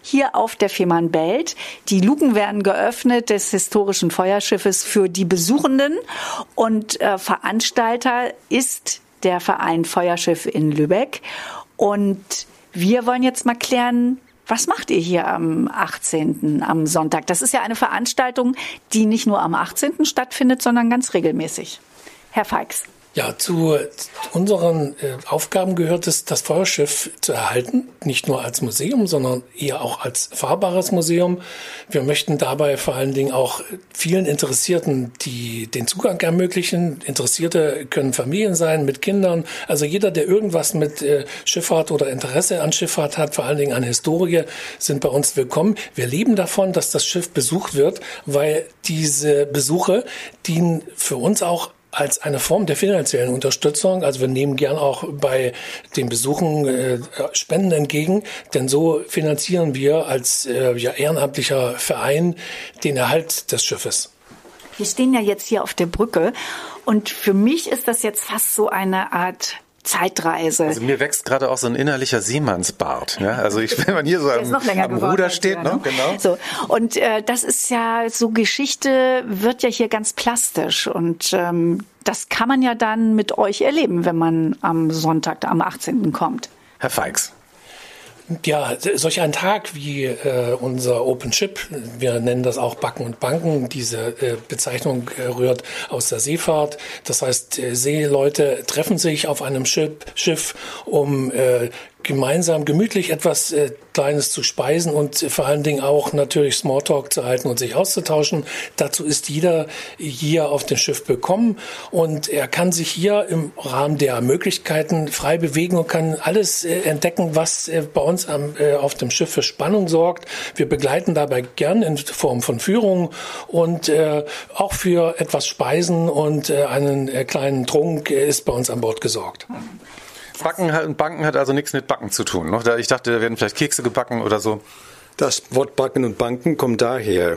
[SPEAKER 2] hier auf der Fehmarnbelt. Die Luken werden geöffnet des historischen Feuerschiffes für die Besuchenden und Veranstalter ist der Verein Feuerschiff in Lübeck. Und wir wollen jetzt mal klären, was macht ihr hier am 18., am Sonntag? Das ist ja eine Veranstaltung, die nicht nur am 18. stattfindet, sondern ganz regelmäßig. Herr Feix.
[SPEAKER 10] Ja, zu unseren Aufgaben gehört es, das Feuerschiff zu erhalten, nicht nur als Museum, sondern eher auch als fahrbares Museum. Wir möchten dabei vor allen Dingen auch vielen Interessierten den Zugang ermöglichen. Interessierte können Familien sein mit Kindern. Also jeder, der irgendwas mit Schifffahrt oder Interesse an Schifffahrt hat, vor allen Dingen an Historie, sind bei uns willkommen. Wir leben davon, dass das Schiff besucht wird, weil diese Besuche dienen für uns auch als eine Form der finanziellen Unterstützung. Also wir nehmen gern auch bei den Besuchen Spenden entgegen, denn so finanzieren wir als ehrenamtlicher Verein den Erhalt des Schiffes.
[SPEAKER 2] Wir stehen ja jetzt hier auf der Brücke und für mich ist das jetzt fast so eine Art Zeitreise.
[SPEAKER 1] Also mir wächst gerade auch so ein innerlicher Seemannsbart. Ja? Also wenn man hier so am Ruder steht. Ne? Genau.
[SPEAKER 2] So. Und das ist ja so, Geschichte wird ja hier ganz plastisch und das kann man ja dann mit euch erleben, wenn man am Sonntag, am 18. kommt.
[SPEAKER 1] Herr Feix.
[SPEAKER 10] Ja, solch ein Tag wie unser Open Ship, wir nennen das auch Backen und Banken, diese Bezeichnung rührt aus der Seefahrt. Das heißt, Seeleute treffen sich auf einem Schiff, um gemeinsam gemütlich etwas Kleines zu speisen und vor allen Dingen auch natürlich Smalltalk zu halten und sich auszutauschen. Dazu ist jeder hier auf dem Schiff willkommen und er kann sich hier im Rahmen der Möglichkeiten frei bewegen und kann alles entdecken, was bei uns auf dem Schiff für Spannung sorgt. Wir begleiten dabei gern in Form von Führungen und auch für etwas Speisen und einen kleinen Trunk ist bei uns an Bord gesorgt.
[SPEAKER 1] Banken hat also nichts mit Backen zu tun. Ne? Ich dachte, da werden vielleicht Kekse gebacken oder so.
[SPEAKER 9] Das Wort Backen und Banken kommt daher,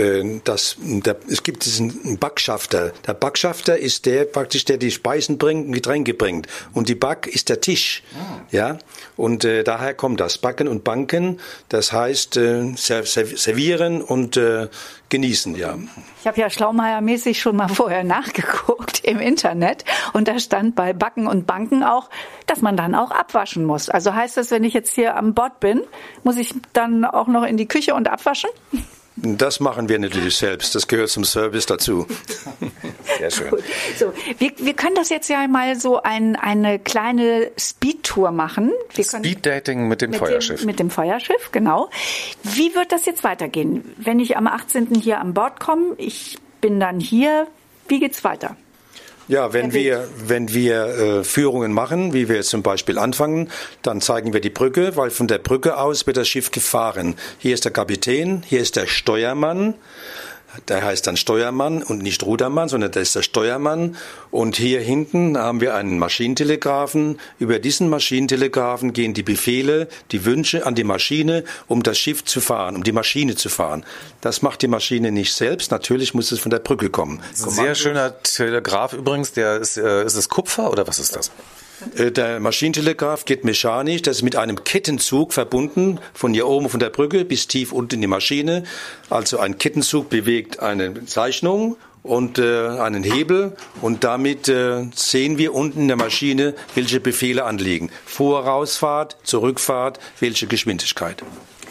[SPEAKER 9] es gibt diesen Backschafter. Der Backschafter ist der die Speisen bringt, Getränke bringt. Und die Back ist der Tisch. Ja? Und daher kommt das. Backen und Banken, das heißt servieren und genießen, ja.
[SPEAKER 2] Ich habe ja Schlaumeier-mäßig schon mal vorher nachgeguckt im Internet und da stand bei Backen und Banken auch, dass man dann auch abwaschen muss. Also heißt das, wenn ich jetzt hier an Bord bin, muss ich dann auch noch in die Küche und abwaschen?
[SPEAKER 9] Das machen wir natürlich selbst. Das gehört zum Service dazu.
[SPEAKER 1] Sehr schön.
[SPEAKER 2] Gut. So, wir können das jetzt ja mal so eine kleine Speedtour machen.
[SPEAKER 1] Speeddating mit dem Feuerschiff.
[SPEAKER 2] Mit dem Feuerschiff, genau. Wie wird das jetzt weitergehen? Wenn ich am 18. hier an Bord komme, ich bin dann hier, wie geht's weiter?
[SPEAKER 9] Ja, wenn wir Führungen machen, wie wir jetzt zum Beispiel anfangen, dann zeigen wir die Brücke, weil von der Brücke aus wird das Schiff gefahren. Hier ist der Kapitän, hier ist der Steuermann. Der heißt dann Steuermann und nicht Rudermann, sondern der ist der Steuermann. Und hier hinten haben wir einen Maschinentelegraphen. Über diesen Maschinentelegraphen gehen die Befehle, die Wünsche an die Maschine, um das Schiff zu fahren, um die Maschine zu fahren. Das macht die Maschine nicht selbst. Natürlich muss es von der Brücke kommen.
[SPEAKER 1] Sehr schöner Telegraph übrigens. Ist es Kupfer oder was ist das?
[SPEAKER 9] Der Maschinentelegraph geht mechanisch, das ist mit einem Kettenzug verbunden, von hier oben von der Brücke bis tief unten in die Maschine. Also ein Kettenzug bewegt eine Zeichnung und einen Hebel und damit sehen wir unten in der Maschine, welche Befehle anliegen. Vorausfahrt, Zurückfahrt, welche Geschwindigkeit.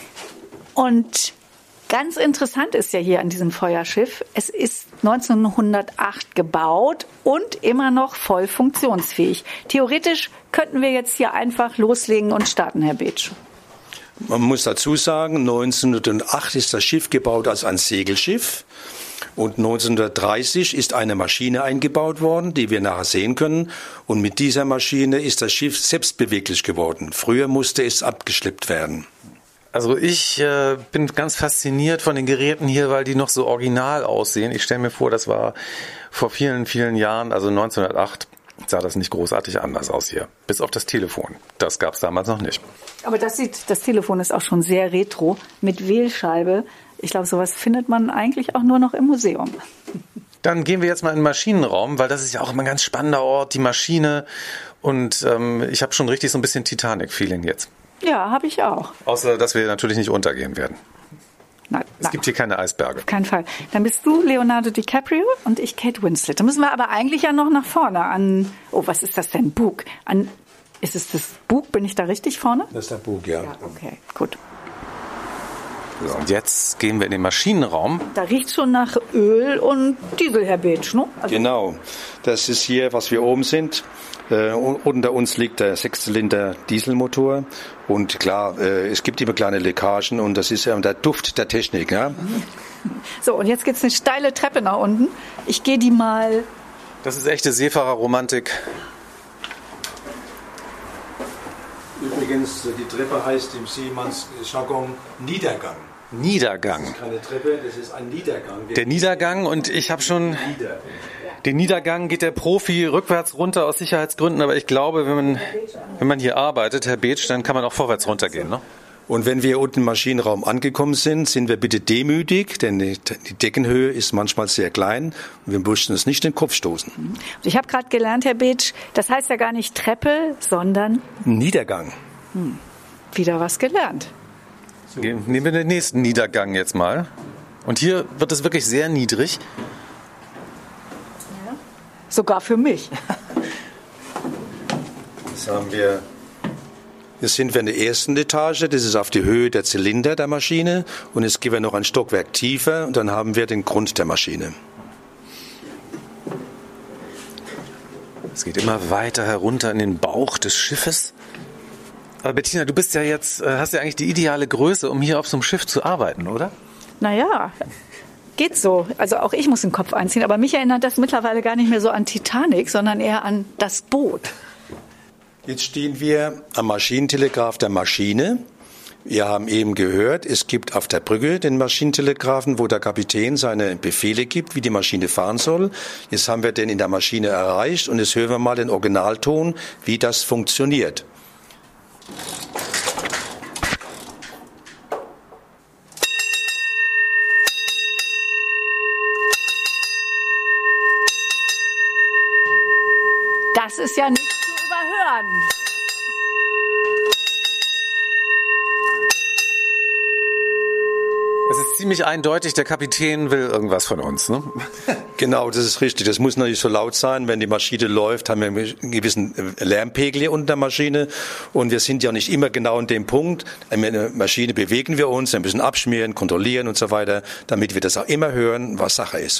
[SPEAKER 2] Und ganz interessant ist ja hier an diesem Feuerschiff, es ist 1908 gebaut und immer noch voll funktionsfähig. Theoretisch könnten wir jetzt hier einfach loslegen und starten, Herr Beetsch.
[SPEAKER 9] Man muss dazu sagen, 1908 ist das Schiff gebaut als ein Segelschiff. Und 1930 ist eine Maschine eingebaut worden, die wir nachher sehen können. Und mit dieser Maschine ist das Schiff selbstbeweglich geworden. Früher musste es abgeschleppt werden.
[SPEAKER 1] Also ich bin ganz fasziniert von den Geräten hier, weil die noch so original aussehen. Ich stelle mir vor, das war vor vielen, vielen Jahren, also 1908, sah das nicht großartig anders aus hier. Bis auf das Telefon. Das gab es damals noch nicht.
[SPEAKER 2] Aber das Telefon ist auch schon sehr retro mit Wählscheibe. Ich glaube, sowas findet man eigentlich auch nur noch im Museum.
[SPEAKER 1] Dann gehen wir jetzt mal in den Maschinenraum, weil das ist ja auch immer ein ganz spannender Ort, die Maschine. Und ich habe schon richtig so ein bisschen Titanic-Feeling jetzt.
[SPEAKER 2] Ja, habe ich auch.
[SPEAKER 1] Außer, dass wir natürlich nicht untergehen werden.
[SPEAKER 2] Nein,
[SPEAKER 1] Es gibt hier keine Eisberge.
[SPEAKER 2] auf keinen Fall. Dann bist du Leonardo DiCaprio und ich Kate Winslet. Da müssen wir aber eigentlich ja noch nach vorne an... Oh, was ist das denn? Bug. Ist es das Bug? Bin ich da richtig vorne?
[SPEAKER 9] Das ist der Bug, ja.
[SPEAKER 2] Ja, okay, gut.
[SPEAKER 1] So, und jetzt gehen wir in den Maschinenraum.
[SPEAKER 2] Da riecht schon nach Öl und Diesel, Herr Beetsch, ne? Also
[SPEAKER 9] Genau. Das ist hier, was wir oben sind. Unter uns liegt der 6-Zylinder Dieselmotor. Und klar, es gibt immer kleine Leckagen und das ist ja der Duft der Technik. Ja?
[SPEAKER 2] So, und jetzt geht's eine steile Treppe nach unten. Ich gehe die mal...
[SPEAKER 1] Das ist echte Seefahrerromantik.
[SPEAKER 9] Übrigens, die Treppe heißt im Seemannsjargon Niedergang.
[SPEAKER 1] Niedergang.
[SPEAKER 9] Das ist keine Treppe, das ist ein Niedergang.
[SPEAKER 1] Der Niedergang, und ich habe schon... Den Niedergang geht der Profi rückwärts runter aus Sicherheitsgründen, aber ich glaube, wenn man hier arbeitet, Herr Beetsch, dann kann man auch vorwärts runtergehen, ne?
[SPEAKER 9] Und wenn wir unten im Maschinenraum angekommen sind, sind wir bitte demütig, denn die Deckenhöhe ist manchmal sehr klein und wir mussten uns nicht den Kopf stoßen.
[SPEAKER 2] Ich habe gerade gelernt, Herr Beetsch, das heißt ja gar nicht Treppe, sondern...
[SPEAKER 9] Niedergang.
[SPEAKER 2] Wieder was gelernt.
[SPEAKER 1] Nehmen wir den nächsten Niedergang jetzt mal. Und hier wird es wirklich sehr niedrig.
[SPEAKER 2] Sogar für mich.
[SPEAKER 9] Jetzt sind wir in der ersten Etage, das ist auf die Höhe der Zylinder der Maschine und jetzt gehen wir noch ein Stockwerk tiefer und dann haben wir den Grund der Maschine.
[SPEAKER 1] Es geht immer weiter herunter in den Bauch des Schiffes. Aber Bettina, du bist ja jetzt, hast ja eigentlich die ideale Größe, um hier auf so einem Schiff zu arbeiten, oder?
[SPEAKER 2] Naja, geht so. Also auch ich muss den Kopf einziehen. Aber mich erinnert das mittlerweile gar nicht mehr so an Titanic, sondern eher an das Boot.
[SPEAKER 9] Jetzt stehen wir am Maschinentelegraph der Maschine. Wir haben eben gehört, es gibt auf der Brücke den Maschinentelegraphen, wo der Kapitän seine Befehle gibt, wie die Maschine fahren soll. Jetzt haben wir den in der Maschine erreicht und jetzt hören wir mal den Originalton, wie das funktioniert.
[SPEAKER 2] Das ist ja nicht zu überhören.
[SPEAKER 1] Es ist ziemlich eindeutig, der Kapitän will irgendwas von uns, ne?
[SPEAKER 9] Genau, das ist richtig. Das muss natürlich so laut sein. Wenn die Maschine läuft, haben wir einen gewissen Lärmpegel hier unter der Maschine. Und wir sind ja nicht immer genau an dem Punkt. In der Maschine bewegen wir uns, ein bisschen abschmieren, kontrollieren und so weiter, damit wir das auch immer hören, was Sache ist.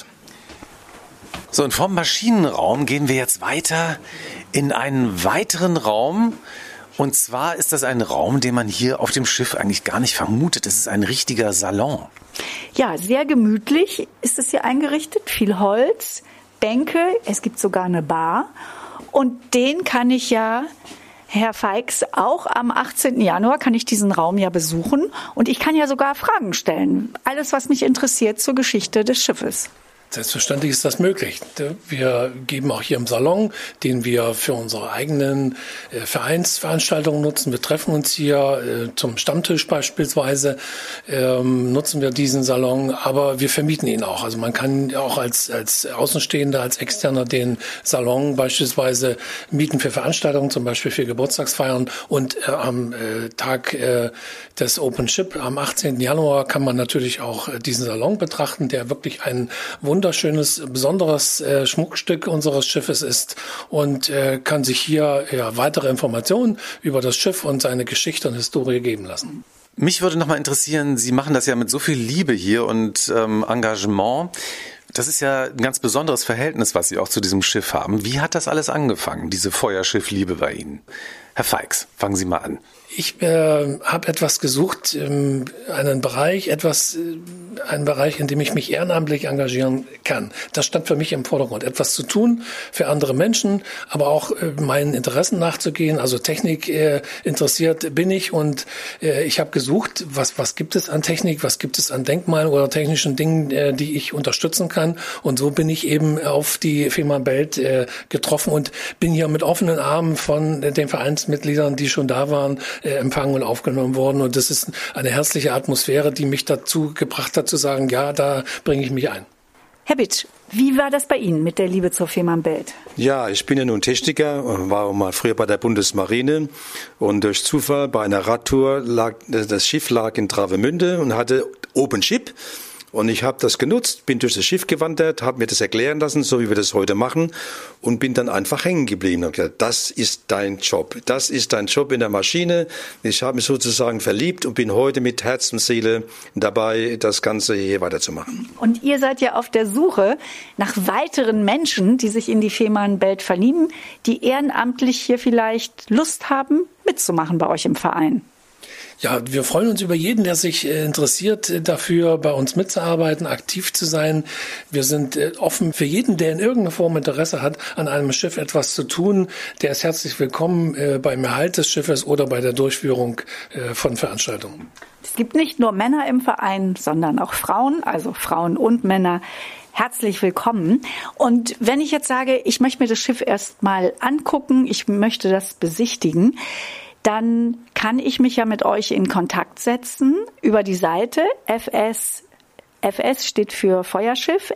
[SPEAKER 1] So, und vom Maschinenraum gehen wir jetzt weiter in einen weiteren Raum. Und zwar ist das ein Raum, den man hier auf dem Schiff eigentlich gar nicht vermutet. Das ist ein richtiger Salon.
[SPEAKER 2] Ja, sehr gemütlich ist es hier eingerichtet. Viel Holz, Bänke, es gibt sogar eine Bar. Und den kann ich ja, Herr Feix, auch am 18. Januar kann ich diesen Raum ja besuchen. Und ich kann ja sogar Fragen stellen. Alles, was mich interessiert zur Geschichte des Schiffes.
[SPEAKER 10] Selbstverständlich ist das möglich. Wir geben auch hier im Salon, den wir für unsere eigenen Vereinsveranstaltungen nutzen. Wir treffen uns hier zum Stammtisch beispielsweise, nutzen wir diesen Salon, aber wir vermieten ihn auch. Also man kann auch als Außenstehender, als Externer den Salon beispielsweise mieten für Veranstaltungen, zum Beispiel für Geburtstagsfeiern. Und am Tag des Open Ship, am 18. Januar, kann man natürlich auch diesen Salon betrachten, der wirklich ein wunderschönes, besonderes Schmuckstück unseres Schiffes ist und kann sich hier weitere Informationen über das Schiff und seine Geschichte und Historie geben lassen.
[SPEAKER 1] Mich würde noch mal interessieren, Sie machen das ja mit so viel Liebe hier und Engagement. Das ist ja ein ganz besonderes Verhältnis, was Sie auch zu diesem Schiff haben. Wie hat das alles angefangen, diese Feuerschiffliebe bei Ihnen? Herr Feix, fangen Sie mal an.
[SPEAKER 10] Ich habe etwas gesucht, einen Bereich, in dem ich mich ehrenamtlich engagieren kann. Das stand für mich im Vordergrund. Etwas zu tun für andere Menschen, aber auch meinen Interessen nachzugehen. Also Technik interessiert bin ich und ich habe gesucht, was gibt es an Technik, was gibt es an Denkmalen oder technischen Dingen, die ich unterstützen kann. Und so bin ich eben auf die Fehmarnbelt getroffen und bin hier mit offenen Armen von den Vereinsmitgliedern, die schon da waren, empfangen und aufgenommen worden. Und das ist eine herzliche Atmosphäre, die mich dazu gebracht hat, zu sagen, ja, da bringe ich mich ein.
[SPEAKER 2] Herr Bitsch, wie war das bei Ihnen mit der Liebe zur Fehmarnbelt?
[SPEAKER 9] Ja, ich bin ja nun Techniker, war auch mal früher bei der Bundesmarine und durch Zufall bei einer Radtour das Schiff lag in Travemünde und hatte OpenShip. Und ich habe das genutzt, bin durch das Schiff gewandert, habe mir das erklären lassen, so wie wir das heute machen, und bin dann einfach hängen geblieben. Und gesagt, das ist dein Job. Das ist dein Job in der Maschine. Ich habe mich sozusagen verliebt und bin heute mit Herz und Seele dabei, das Ganze hier weiterzumachen.
[SPEAKER 2] Und ihr seid ja auf der Suche nach weiteren Menschen, die sich in die Fehmarnbelt verlieben, die ehrenamtlich hier vielleicht Lust haben, mitzumachen bei euch im Verein.
[SPEAKER 10] Ja, wir freuen uns über jeden, der sich interessiert dafür, bei uns mitzuarbeiten, aktiv zu sein. Wir sind offen für jeden, der in irgendeiner Form Interesse hat, an einem Schiff etwas zu tun. Der ist herzlich willkommen beim Erhalt des Schiffes oder bei der Durchführung von Veranstaltungen.
[SPEAKER 2] Es gibt nicht nur Männer im Verein, sondern auch Frauen, also Frauen und Männer. Herzlich willkommen. Und wenn ich jetzt sage, ich möchte mir das Schiff erst mal angucken, ich möchte das besichtigen, dann kann ich mich ja mit euch in Kontakt setzen über die Seite FS steht für Feuerschiff,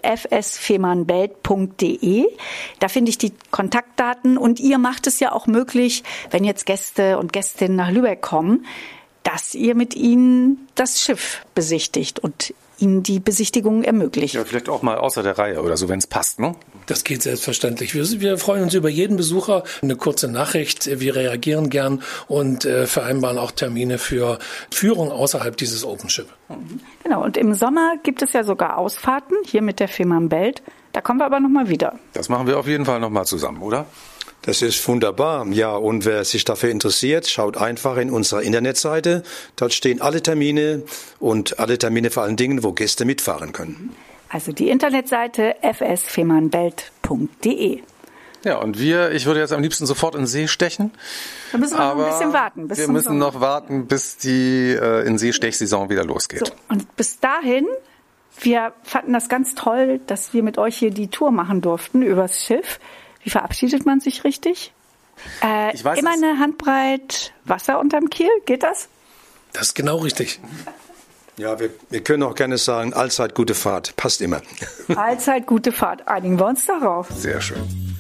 [SPEAKER 2] fsfehmarnbelt.de. Da finde ich die Kontaktdaten und ihr macht es ja auch möglich, wenn jetzt Gäste und Gästinnen nach Lübeck kommen, dass ihr mit ihnen das Schiff besichtigt und ihnen die Besichtigung ermöglicht.
[SPEAKER 1] Ja, vielleicht auch mal außer der Reihe oder so, wenn es passt, ne?
[SPEAKER 10] Das geht selbstverständlich. Wir freuen uns über jeden Besucher. Eine kurze Nachricht. Wir reagieren gern und vereinbaren auch Termine für Führung außerhalb dieses OpenShip.
[SPEAKER 2] Genau. Und im Sommer gibt es ja sogar Ausfahrten hier mit der Fehmarnbelt. Da kommen wir aber noch mal wieder.
[SPEAKER 1] Das machen wir auf jeden Fall noch mal zusammen, oder?
[SPEAKER 9] Das ist wunderbar, ja, und wer sich dafür interessiert, schaut einfach in unserer Internetseite. Dort stehen alle Termine und alle Termine vor allen Dingen, wo Gäste mitfahren können.
[SPEAKER 2] Also die Internetseite fsfehmarnbelt.de.
[SPEAKER 1] Ja, und ich würde jetzt am liebsten sofort in den See stechen.
[SPEAKER 2] Da müssen wir noch ein bisschen warten.
[SPEAKER 1] Wir müssen noch warten, bis die In-See-Stechsaison wieder losgeht.
[SPEAKER 2] So, und bis dahin, wir fanden das ganz toll, dass wir mit euch hier die Tour machen durften übers Schiff. Wie verabschiedet man sich richtig?
[SPEAKER 1] Ich weiß
[SPEAKER 2] immer eine Handbreit Wasser unterm Kiel, geht das?
[SPEAKER 10] Das ist genau richtig.
[SPEAKER 9] Ja, wir können auch gerne sagen, allzeit gute Fahrt, passt immer.
[SPEAKER 2] Allzeit gute Fahrt, einigen wir uns darauf.
[SPEAKER 1] Sehr schön.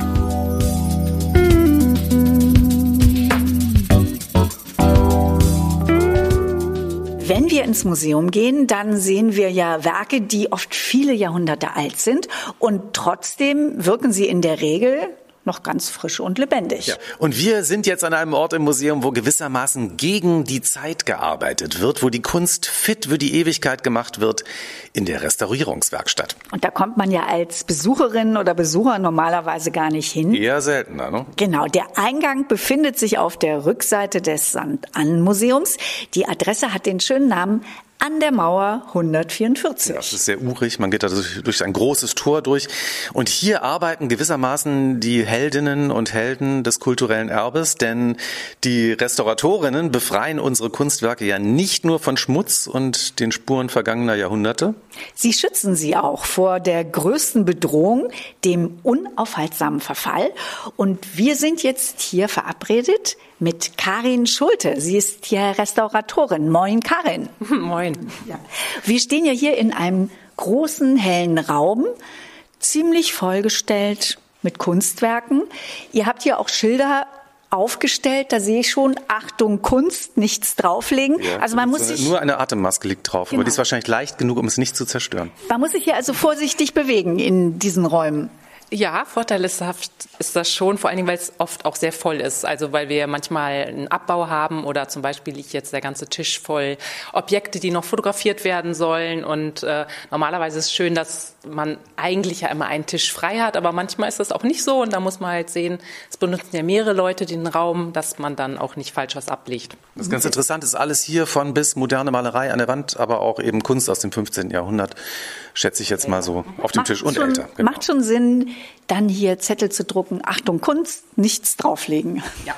[SPEAKER 2] Wenn wir ins Museum gehen, dann sehen wir ja Werke, die oft viele Jahrhunderte alt sind und trotzdem wirken sie in der Regel noch ganz frisch und lebendig.
[SPEAKER 1] Ja. Und wir sind jetzt an einem Ort im Museum, wo gewissermaßen gegen die Zeit gearbeitet wird, wo die Kunst fit für die Ewigkeit gemacht wird, in der Restaurierungswerkstatt.
[SPEAKER 2] Und da kommt man ja als Besucherin oder Besucher normalerweise gar nicht hin.
[SPEAKER 1] Eher seltener, ne?
[SPEAKER 2] Genau, der Eingang befindet sich auf der Rückseite des St. Ann-Museums. Die Adresse hat den schönen Namen An der Mauer 144.
[SPEAKER 1] Ja, das ist sehr urig, man geht da durch ein großes Tor durch. Und hier arbeiten gewissermaßen die Heldinnen und Helden des kulturellen Erbes, denn die Restauratorinnen befreien unsere Kunstwerke ja nicht nur von Schmutz und den Spuren vergangener Jahrhunderte.
[SPEAKER 2] Sie schützen sie auch vor der größten Bedrohung, dem unaufhaltsamen Verfall. Und wir sind jetzt hier verabredet mit Karin Schulte. Sie ist hier Restauratorin. Moin, Karin.
[SPEAKER 11] Moin.
[SPEAKER 2] Ja. Wir stehen ja hier in einem großen, hellen Raum, ziemlich vollgestellt mit Kunstwerken. Ihr habt hier auch Schilder aufgestellt, da sehe ich schon, Achtung, Kunst, nichts drauflegen.
[SPEAKER 1] Ja,
[SPEAKER 2] also man muss sich...
[SPEAKER 1] Nur eine Atemmaske liegt drauf,
[SPEAKER 2] Genau.
[SPEAKER 1] aber die ist wahrscheinlich leicht genug, um es nicht zu zerstören.
[SPEAKER 2] Man muss sich hier also vorsichtig bewegen in diesen Räumen.
[SPEAKER 11] Ja, vorteilhaft ist das schon, vor allen Dingen, weil es oft auch sehr voll ist. Also weil wir manchmal einen Abbau haben oder zum Beispiel liegt jetzt der ganze Tisch voll Objekte, die noch fotografiert werden sollen. Und normalerweise ist es schön, dass man eigentlich ja immer einen Tisch frei hat, aber manchmal ist das auch nicht so. Und da muss man halt sehen, es benutzen ja mehrere Leute den Raum, dass man dann auch nicht falsch was ablegt.
[SPEAKER 1] Das ist ganz interessant, ist alles hier von bis moderne Malerei an der Wand, aber auch eben Kunst aus dem 15. Jahrhundert, schätze ich jetzt mal so, auf dem Tisch und älter. Genau.
[SPEAKER 2] Macht schon Sinn, dann hier Zettel zu drucken, Achtung, Kunst, nichts drauflegen.
[SPEAKER 11] Ja.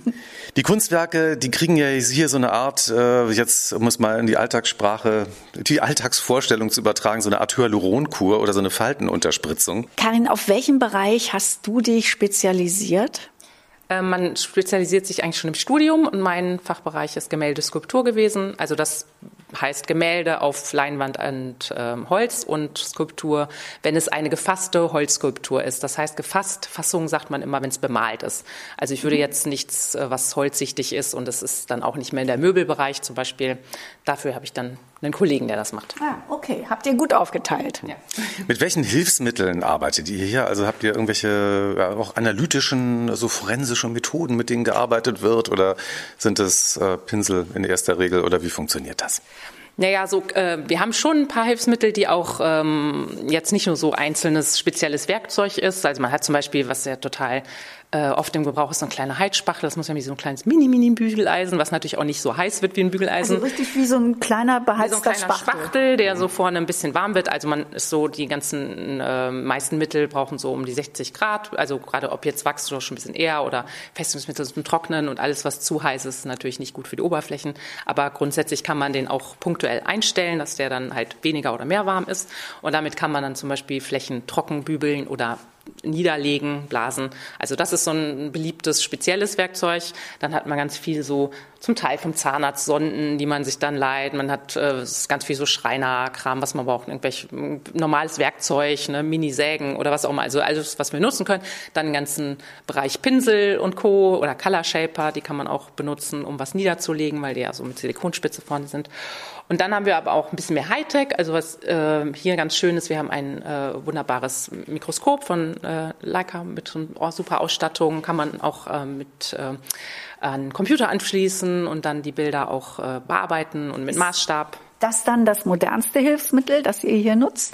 [SPEAKER 1] Die Kunstwerke, die kriegen ja hier so eine Art, jetzt um es mal in die Alltagssprache, die Alltagsvorstellung zu übertragen, so eine Art Hyaluronkur oder so eine Faltenunterspritzung.
[SPEAKER 2] Karin, auf welchem Bereich hast du dich spezialisiert?
[SPEAKER 11] Man spezialisiert sich eigentlich schon im Studium und mein Fachbereich ist Gemäldeskulptur gewesen. Also das heißt Gemälde auf Leinwand und Holz und Skulptur, wenn es eine gefasste Holzskulptur ist. Das heißt, gefasst, Fassung sagt man immer, wenn es bemalt ist. Also ich würde jetzt nichts, was holzsichtig ist und es ist dann auch nicht mehr in der Möbelbereich zum Beispiel. Dafür habe ich dann einen Kollegen, der das macht.
[SPEAKER 2] Ah, okay. Habt ihr gut aufgeteilt.
[SPEAKER 11] Ja.
[SPEAKER 1] Mit welchen Hilfsmitteln arbeitet ihr hier? Also habt ihr irgendwelche auch analytischen, so forensischen Methoden, mit denen gearbeitet wird? Oder sind es Pinsel in erster Regel? Oder wie funktioniert das?
[SPEAKER 11] Naja, wir haben schon ein paar Hilfsmittel, die auch jetzt nicht nur so einzelnes spezielles Werkzeug ist. Also man hat zum Beispiel, was ja total oft im Gebrauch ist, so ein kleiner Heizspachtel. Das muss ja wie so ein kleines Mini-Bügeleisen, was natürlich auch nicht so heiß wird wie ein Bügeleisen.
[SPEAKER 2] Also richtig wie so ein kleiner beheizter
[SPEAKER 11] Spachtel, der so vorne ein bisschen warm wird. Also man ist so, die ganzen meisten Mittel brauchen so um die 60 Grad. Also gerade ob jetzt Wachs oder schon ein bisschen eher oder Festungsmittel zum Trocknen und alles, was zu heiß ist, ist natürlich nicht gut für die Oberflächen. Aber grundsätzlich kann man den auch punktuell einstellen, dass der dann halt weniger oder mehr warm ist. Und damit kann man dann zum Beispiel Flächen trocken bügeln oder niederlegen, blasen. Also das ist so ein beliebtes, spezielles Werkzeug. Dann hat man ganz viel so zum Teil vom Zahnarzt Sonden, die man sich dann leiht. Man hat ganz viel so Schreinerkram, was man braucht, irgendwelche normales Werkzeug, ne, Mini-Sägen oder was auch immer. Also alles, was wir nutzen können. Dann den ganzen Bereich Pinsel und Co. oder Color Shaper, die kann man auch benutzen, um was niederzulegen, weil die ja so mit Silikonspitze vorne sind. Und dann haben wir aber auch ein bisschen mehr Hightech. Also was hier ganz schön ist, wir haben ein wunderbares Mikroskop von Leica mit super Ausstattung. Kann man auch mit an Computer anschließen und dann die Bilder auch bearbeiten und mit Maßstab.
[SPEAKER 2] Das dann das modernste Hilfsmittel, das ihr hier nutzt?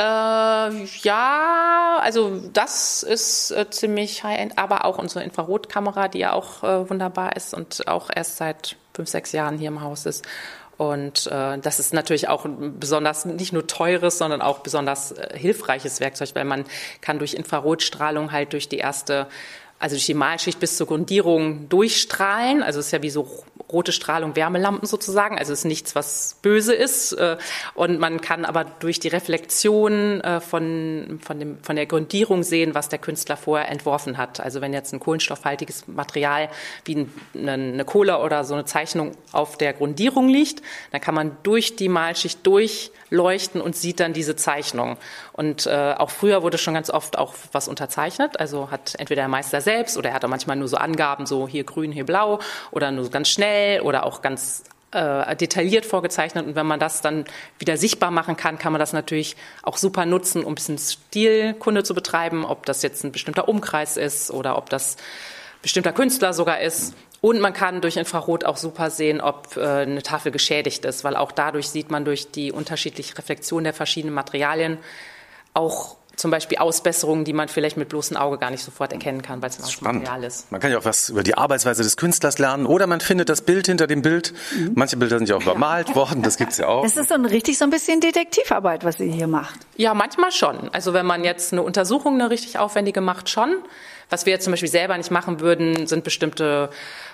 [SPEAKER 11] Ja, also das ist ziemlich high-end, aber auch unsere Infrarotkamera, die ja auch wunderbar ist und auch erst seit 5-6 Jahren hier im Haus ist. Und das ist natürlich auch ein besonders, nicht nur teures, sondern auch besonders hilfreiches Werkzeug, weil man kann durch Infrarotstrahlung halt durch die Malschicht bis zur Grundierung durchstrahlen. Also es ist ja wie so rote Strahlung, Wärmelampen sozusagen. Also es ist nichts, was böse ist. Und man kann aber durch die Reflexion von der Grundierung sehen, was der Künstler vorher entworfen hat. Also wenn jetzt ein kohlenstoffhaltiges Material wie eine Kohle oder so eine Zeichnung auf der Grundierung liegt, dann kann man durch die Malschicht durchleuchten und sieht dann diese Zeichnung. Und auch früher wurde schon ganz oft auch was unterzeichnet. Also hat entweder der Meister selbst oder er hat auch manchmal nur so Angaben, so hier grün, hier blau oder nur ganz schnell oder auch ganz detailliert vorgezeichnet. Und wenn man das dann wieder sichtbar machen kann, kann man das natürlich auch super nutzen, um ein bisschen Stilkunde zu betreiben, ob das jetzt ein bestimmter Umkreis ist oder ob das ein bestimmter Künstler sogar ist. Und man kann durch Infrarot auch super sehen, ob eine Tafel geschädigt ist, weil auch dadurch sieht man durch die unterschiedliche Reflexion der verschiedenen Materialien auch zum Beispiel Ausbesserungen, die man vielleicht mit bloßem Auge gar nicht sofort erkennen kann, weil es ein Material ist.
[SPEAKER 1] Man kann ja auch was über die Arbeitsweise des Künstlers lernen oder man findet das Bild hinter dem Bild. Manche Bilder sind ja auch übermalt worden, das gibt's ja auch.
[SPEAKER 2] Das ist so ein bisschen Detektivarbeit, was ihr hier macht.
[SPEAKER 11] Ja, manchmal schon. Also wenn man jetzt eine Untersuchung, eine richtig aufwendige macht, schon. Was wir jetzt zum Beispiel selber nicht machen würden, sind bestimmte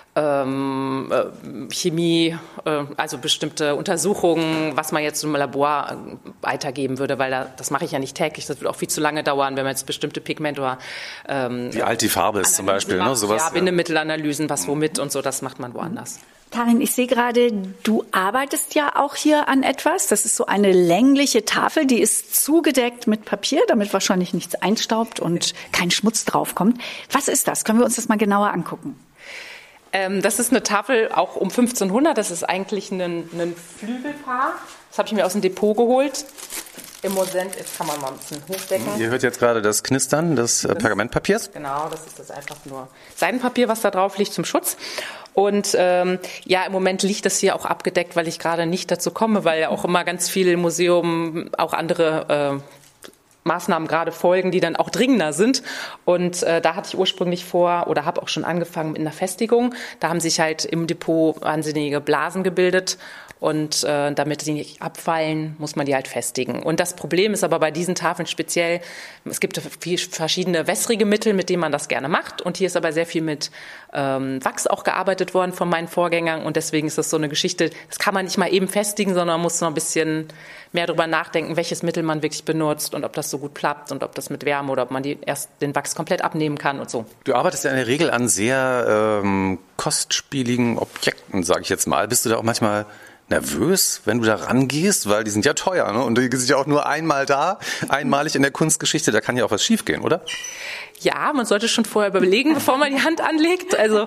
[SPEAKER 11] Chemie, also bestimmte Untersuchungen, was man jetzt im Labor weitergeben würde, weil das mache ich ja nicht täglich. Das würde auch viel zu lange dauern, wenn man jetzt bestimmte Pigmente oder
[SPEAKER 1] wie alt die Farbe ist zum Beispiel,
[SPEAKER 11] macht,
[SPEAKER 1] ne? Sowas.
[SPEAKER 11] Ja, Bindemittelanalysen, was womit und so, das macht man woanders.
[SPEAKER 2] Karin, ich sehe gerade, du arbeitest ja auch hier an etwas. Das ist so eine längliche Tafel, die ist zugedeckt mit Papier, damit wahrscheinlich nichts einstaubt und kein Schmutz draufkommt. Was ist das? Können wir uns das mal genauer angucken?
[SPEAKER 11] Das ist eine Tafel auch um 1500. Das ist eigentlich ein Flügelpaar. Das habe ich mir aus dem Depot geholt. Im Moment, jetzt kann man mal ein bisschen hochdecken.
[SPEAKER 1] Ihr hört jetzt gerade das Knistern des Pergamentpapiers.
[SPEAKER 11] Genau, das ist einfach nur Seidenpapier, was da drauf liegt zum Schutz. Und im Moment liegt das hier auch abgedeckt, weil ich gerade nicht dazu komme, weil ja auch immer ganz viel im Museum auch andere Maßnahmen gerade folgen, die dann auch dringender sind. Und da hatte ich ursprünglich vor oder habe auch schon angefangen mit einer Festigung. Da haben sich halt im Depot wahnsinnige Blasen gebildet. Und damit sie nicht abfallen, muss man die halt festigen. Und das Problem ist aber bei diesen Tafeln speziell, es gibt verschiedene wässrige Mittel, mit denen man das gerne macht. Und hier ist aber sehr viel mit Wachs auch gearbeitet worden von meinen Vorgängern. Und deswegen ist das so eine Geschichte, das kann man nicht mal eben festigen, sondern man muss noch ein bisschen mehr darüber nachdenken, welches Mittel man wirklich benutzt und ob das so gut klappt und ob das mit Wärme oder ob man erst den Wachs komplett abnehmen kann und so.
[SPEAKER 1] Du arbeitest ja in der Regel an sehr kostspieligen Objekten, sage ich jetzt mal. Bist du da auch manchmal nervös, wenn du da rangehst? Weil die sind ja teuer, ne? Und die sind ja auch nur einmalig in der Kunstgeschichte. Da kann ja auch was schiefgehen, oder?
[SPEAKER 11] Ja, man sollte schon vorher überlegen, bevor man die Hand anlegt. Also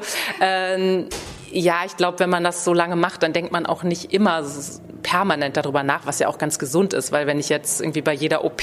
[SPEAKER 11] ja, ich glaube, wenn man das so lange macht, dann denkt man auch nicht immer permanent darüber nach, was ja auch ganz gesund ist. Weil wenn ich jetzt irgendwie bei jeder OP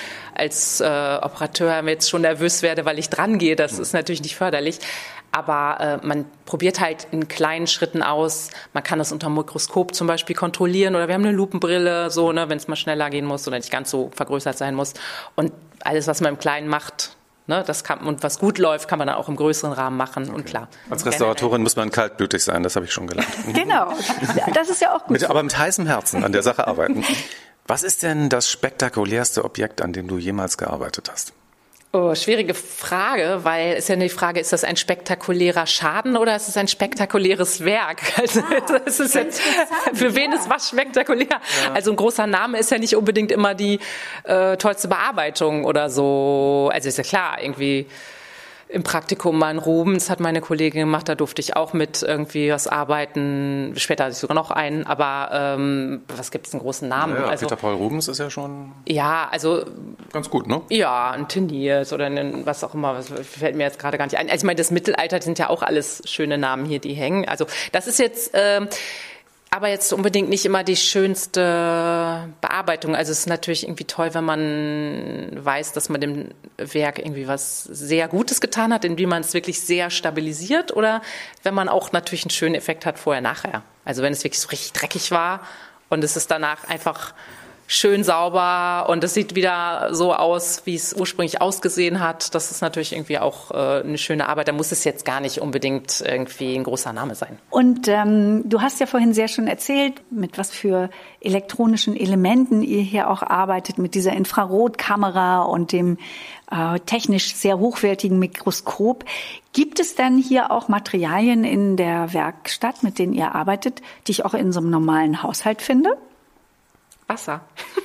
[SPEAKER 11] als Operateur jetzt schon nervös werde, weil ich dran gehe, das ist natürlich nicht förderlich. Aber man probiert halt in kleinen Schritten aus. Man kann das unter dem Mikroskop zum Beispiel kontrollieren oder wir haben eine Lupenbrille, so, ne, wenn es mal schneller gehen muss oder nicht ganz so vergrößert sein muss. Und alles, was man im Kleinen macht, ne, das kann, und was gut läuft, kann man dann auch im größeren Rahmen machen. Und klar.
[SPEAKER 1] Als Restauratorin muss man kaltblütig sein, das habe ich schon gelernt.
[SPEAKER 2] Genau, das ist ja auch gut.
[SPEAKER 1] Aber mit heißem Herzen an der Sache arbeiten. Was ist denn das spektakulärste Objekt, an dem du jemals gearbeitet hast?
[SPEAKER 11] Oh, schwierige Frage, weil ist ja die Frage, ist das ein spektakulärer Schaden oder ist es ein spektakuläres Werk? Also das ist jetzt, für wen ist was spektakulär? Ja. Also ein großer Name ist ja nicht unbedingt immer die tollste Bearbeitung oder so. Also ist ja klar, irgendwie im Praktikum mal in Rubens hat meine Kollegin gemacht, da durfte ich auch mit irgendwie was arbeiten. Später hatte ich sogar noch einen, aber was gibt es einen großen Namen?
[SPEAKER 1] Ja,
[SPEAKER 11] also,
[SPEAKER 1] Peter Paul Rubens ist ja schon
[SPEAKER 11] also
[SPEAKER 1] ganz gut, ne?
[SPEAKER 11] Ja, ein Teniers oder ein, was auch immer, was fällt mir jetzt gerade gar nicht ein. Also ich meine, das Mittelalter sind ja auch alles schöne Namen hier, die hängen. Also das ist jetzt aber jetzt unbedingt nicht immer die schönste Bearbeitung. Also es ist natürlich irgendwie toll, wenn man weiß, dass man dem Werk irgendwie was sehr Gutes getan hat, indem man es wirklich sehr stabilisiert oder wenn man auch natürlich einen schönen Effekt hat vorher, nachher. Also wenn es wirklich so richtig dreckig war und es ist danach einfach schön sauber und es sieht wieder so aus, wie es ursprünglich ausgesehen hat. Das ist natürlich irgendwie auch eine schöne Arbeit. Da muss es jetzt gar nicht unbedingt irgendwie ein großer Name sein.
[SPEAKER 2] Und du hast ja vorhin sehr schön erzählt, mit was für elektronischen Elementen ihr hier auch arbeitet, mit dieser Infrarotkamera und dem technisch sehr hochwertigen Mikroskop. Gibt es denn hier auch Materialien in der Werkstatt, mit denen ihr arbeitet, die ich auch in so einem normalen Haushalt finde?
[SPEAKER 11] Wasser.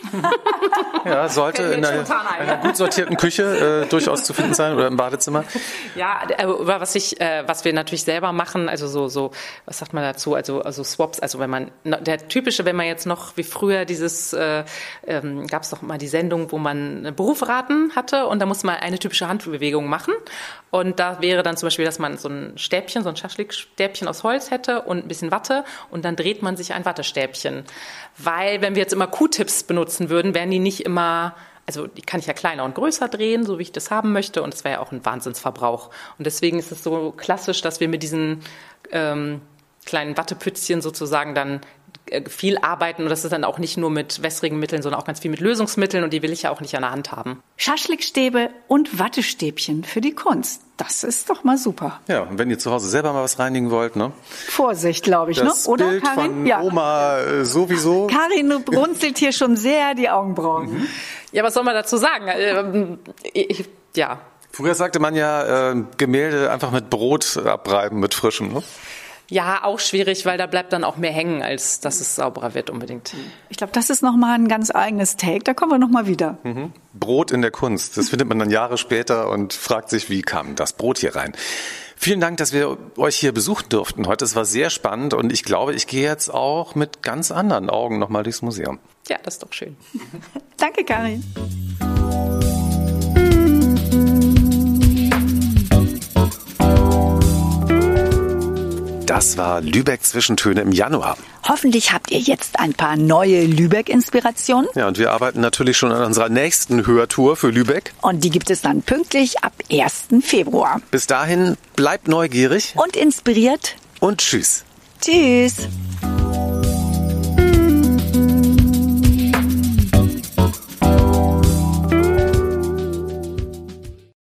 [SPEAKER 1] Ja, sollte in einer gut sortierten Küche durchaus zu finden sein oder im Badezimmer.
[SPEAKER 11] Ja, aber was wir natürlich selber machen, also so, was sagt man dazu, also Swaps, also wenn man, der typische, wenn man jetzt noch wie früher dieses, gab es doch mal die Sendung, wo man Berufsraten hatte und da musste man eine typische Handbewegung machen und da wäre dann zum Beispiel, dass man so ein Stäbchen, so ein Schaschlikstäbchen aus Holz hätte und ein bisschen Watte und dann dreht man sich ein Wattestäbchen. Weil, wenn wir jetzt immer Q-Tips benutzen würden, wären die nicht immer, also die kann ich ja kleiner und größer drehen, so wie ich das haben möchte und es wäre ja auch ein Wahnsinnsverbrauch. Und deswegen ist es so klassisch, dass wir mit diesen kleinen Wattepützchen sozusagen dann viel arbeiten und das ist dann auch nicht nur mit wässrigen Mitteln, sondern auch ganz viel mit Lösungsmitteln und die will ich ja auch nicht an der Hand haben.
[SPEAKER 2] Schaschlikstäbe und Wattestäbchen für die Kunst. Das ist doch mal super.
[SPEAKER 1] Ja, und wenn ihr zu Hause selber mal was reinigen wollt, ne?
[SPEAKER 2] Vorsicht, glaube ich,
[SPEAKER 1] das
[SPEAKER 2] ne? Oder,
[SPEAKER 1] Bild
[SPEAKER 2] Karin?
[SPEAKER 1] Von Oma sowieso.
[SPEAKER 2] Karin runzelt hier schon sehr die Augenbrauen.
[SPEAKER 11] Ja, was soll man dazu sagen? Ja.
[SPEAKER 1] Früher sagte man ja, Gemälde einfach mit Brot abreiben, mit frischem, ne?
[SPEAKER 11] Ja, auch schwierig, weil da bleibt dann auch mehr hängen, als dass es sauberer wird unbedingt.
[SPEAKER 2] Ich glaube, das ist nochmal ein ganz eigenes Take. Da kommen wir nochmal wieder.
[SPEAKER 1] Mhm. Brot in der Kunst. Das findet man dann Jahre später und fragt sich, wie kam das Brot hier rein? Vielen Dank, dass wir euch hier besuchen durften heute. Es war sehr spannend und ich glaube, ich gehe jetzt auch mit ganz anderen Augen nochmal durchs Museum.
[SPEAKER 11] Ja, das ist doch schön.
[SPEAKER 2] Danke, Karin.
[SPEAKER 1] Das war Lübeck Zwischentöne im Januar.
[SPEAKER 2] Hoffentlich habt ihr jetzt ein paar neue Lübeck-Inspirationen.
[SPEAKER 1] Ja, und wir arbeiten natürlich schon an unserer nächsten Hörtour für Lübeck.
[SPEAKER 2] Und die gibt es dann pünktlich ab 1. Februar.
[SPEAKER 1] Bis dahin, bleibt neugierig.
[SPEAKER 2] Und inspiriert.
[SPEAKER 1] Und tschüss.
[SPEAKER 2] Tschüss.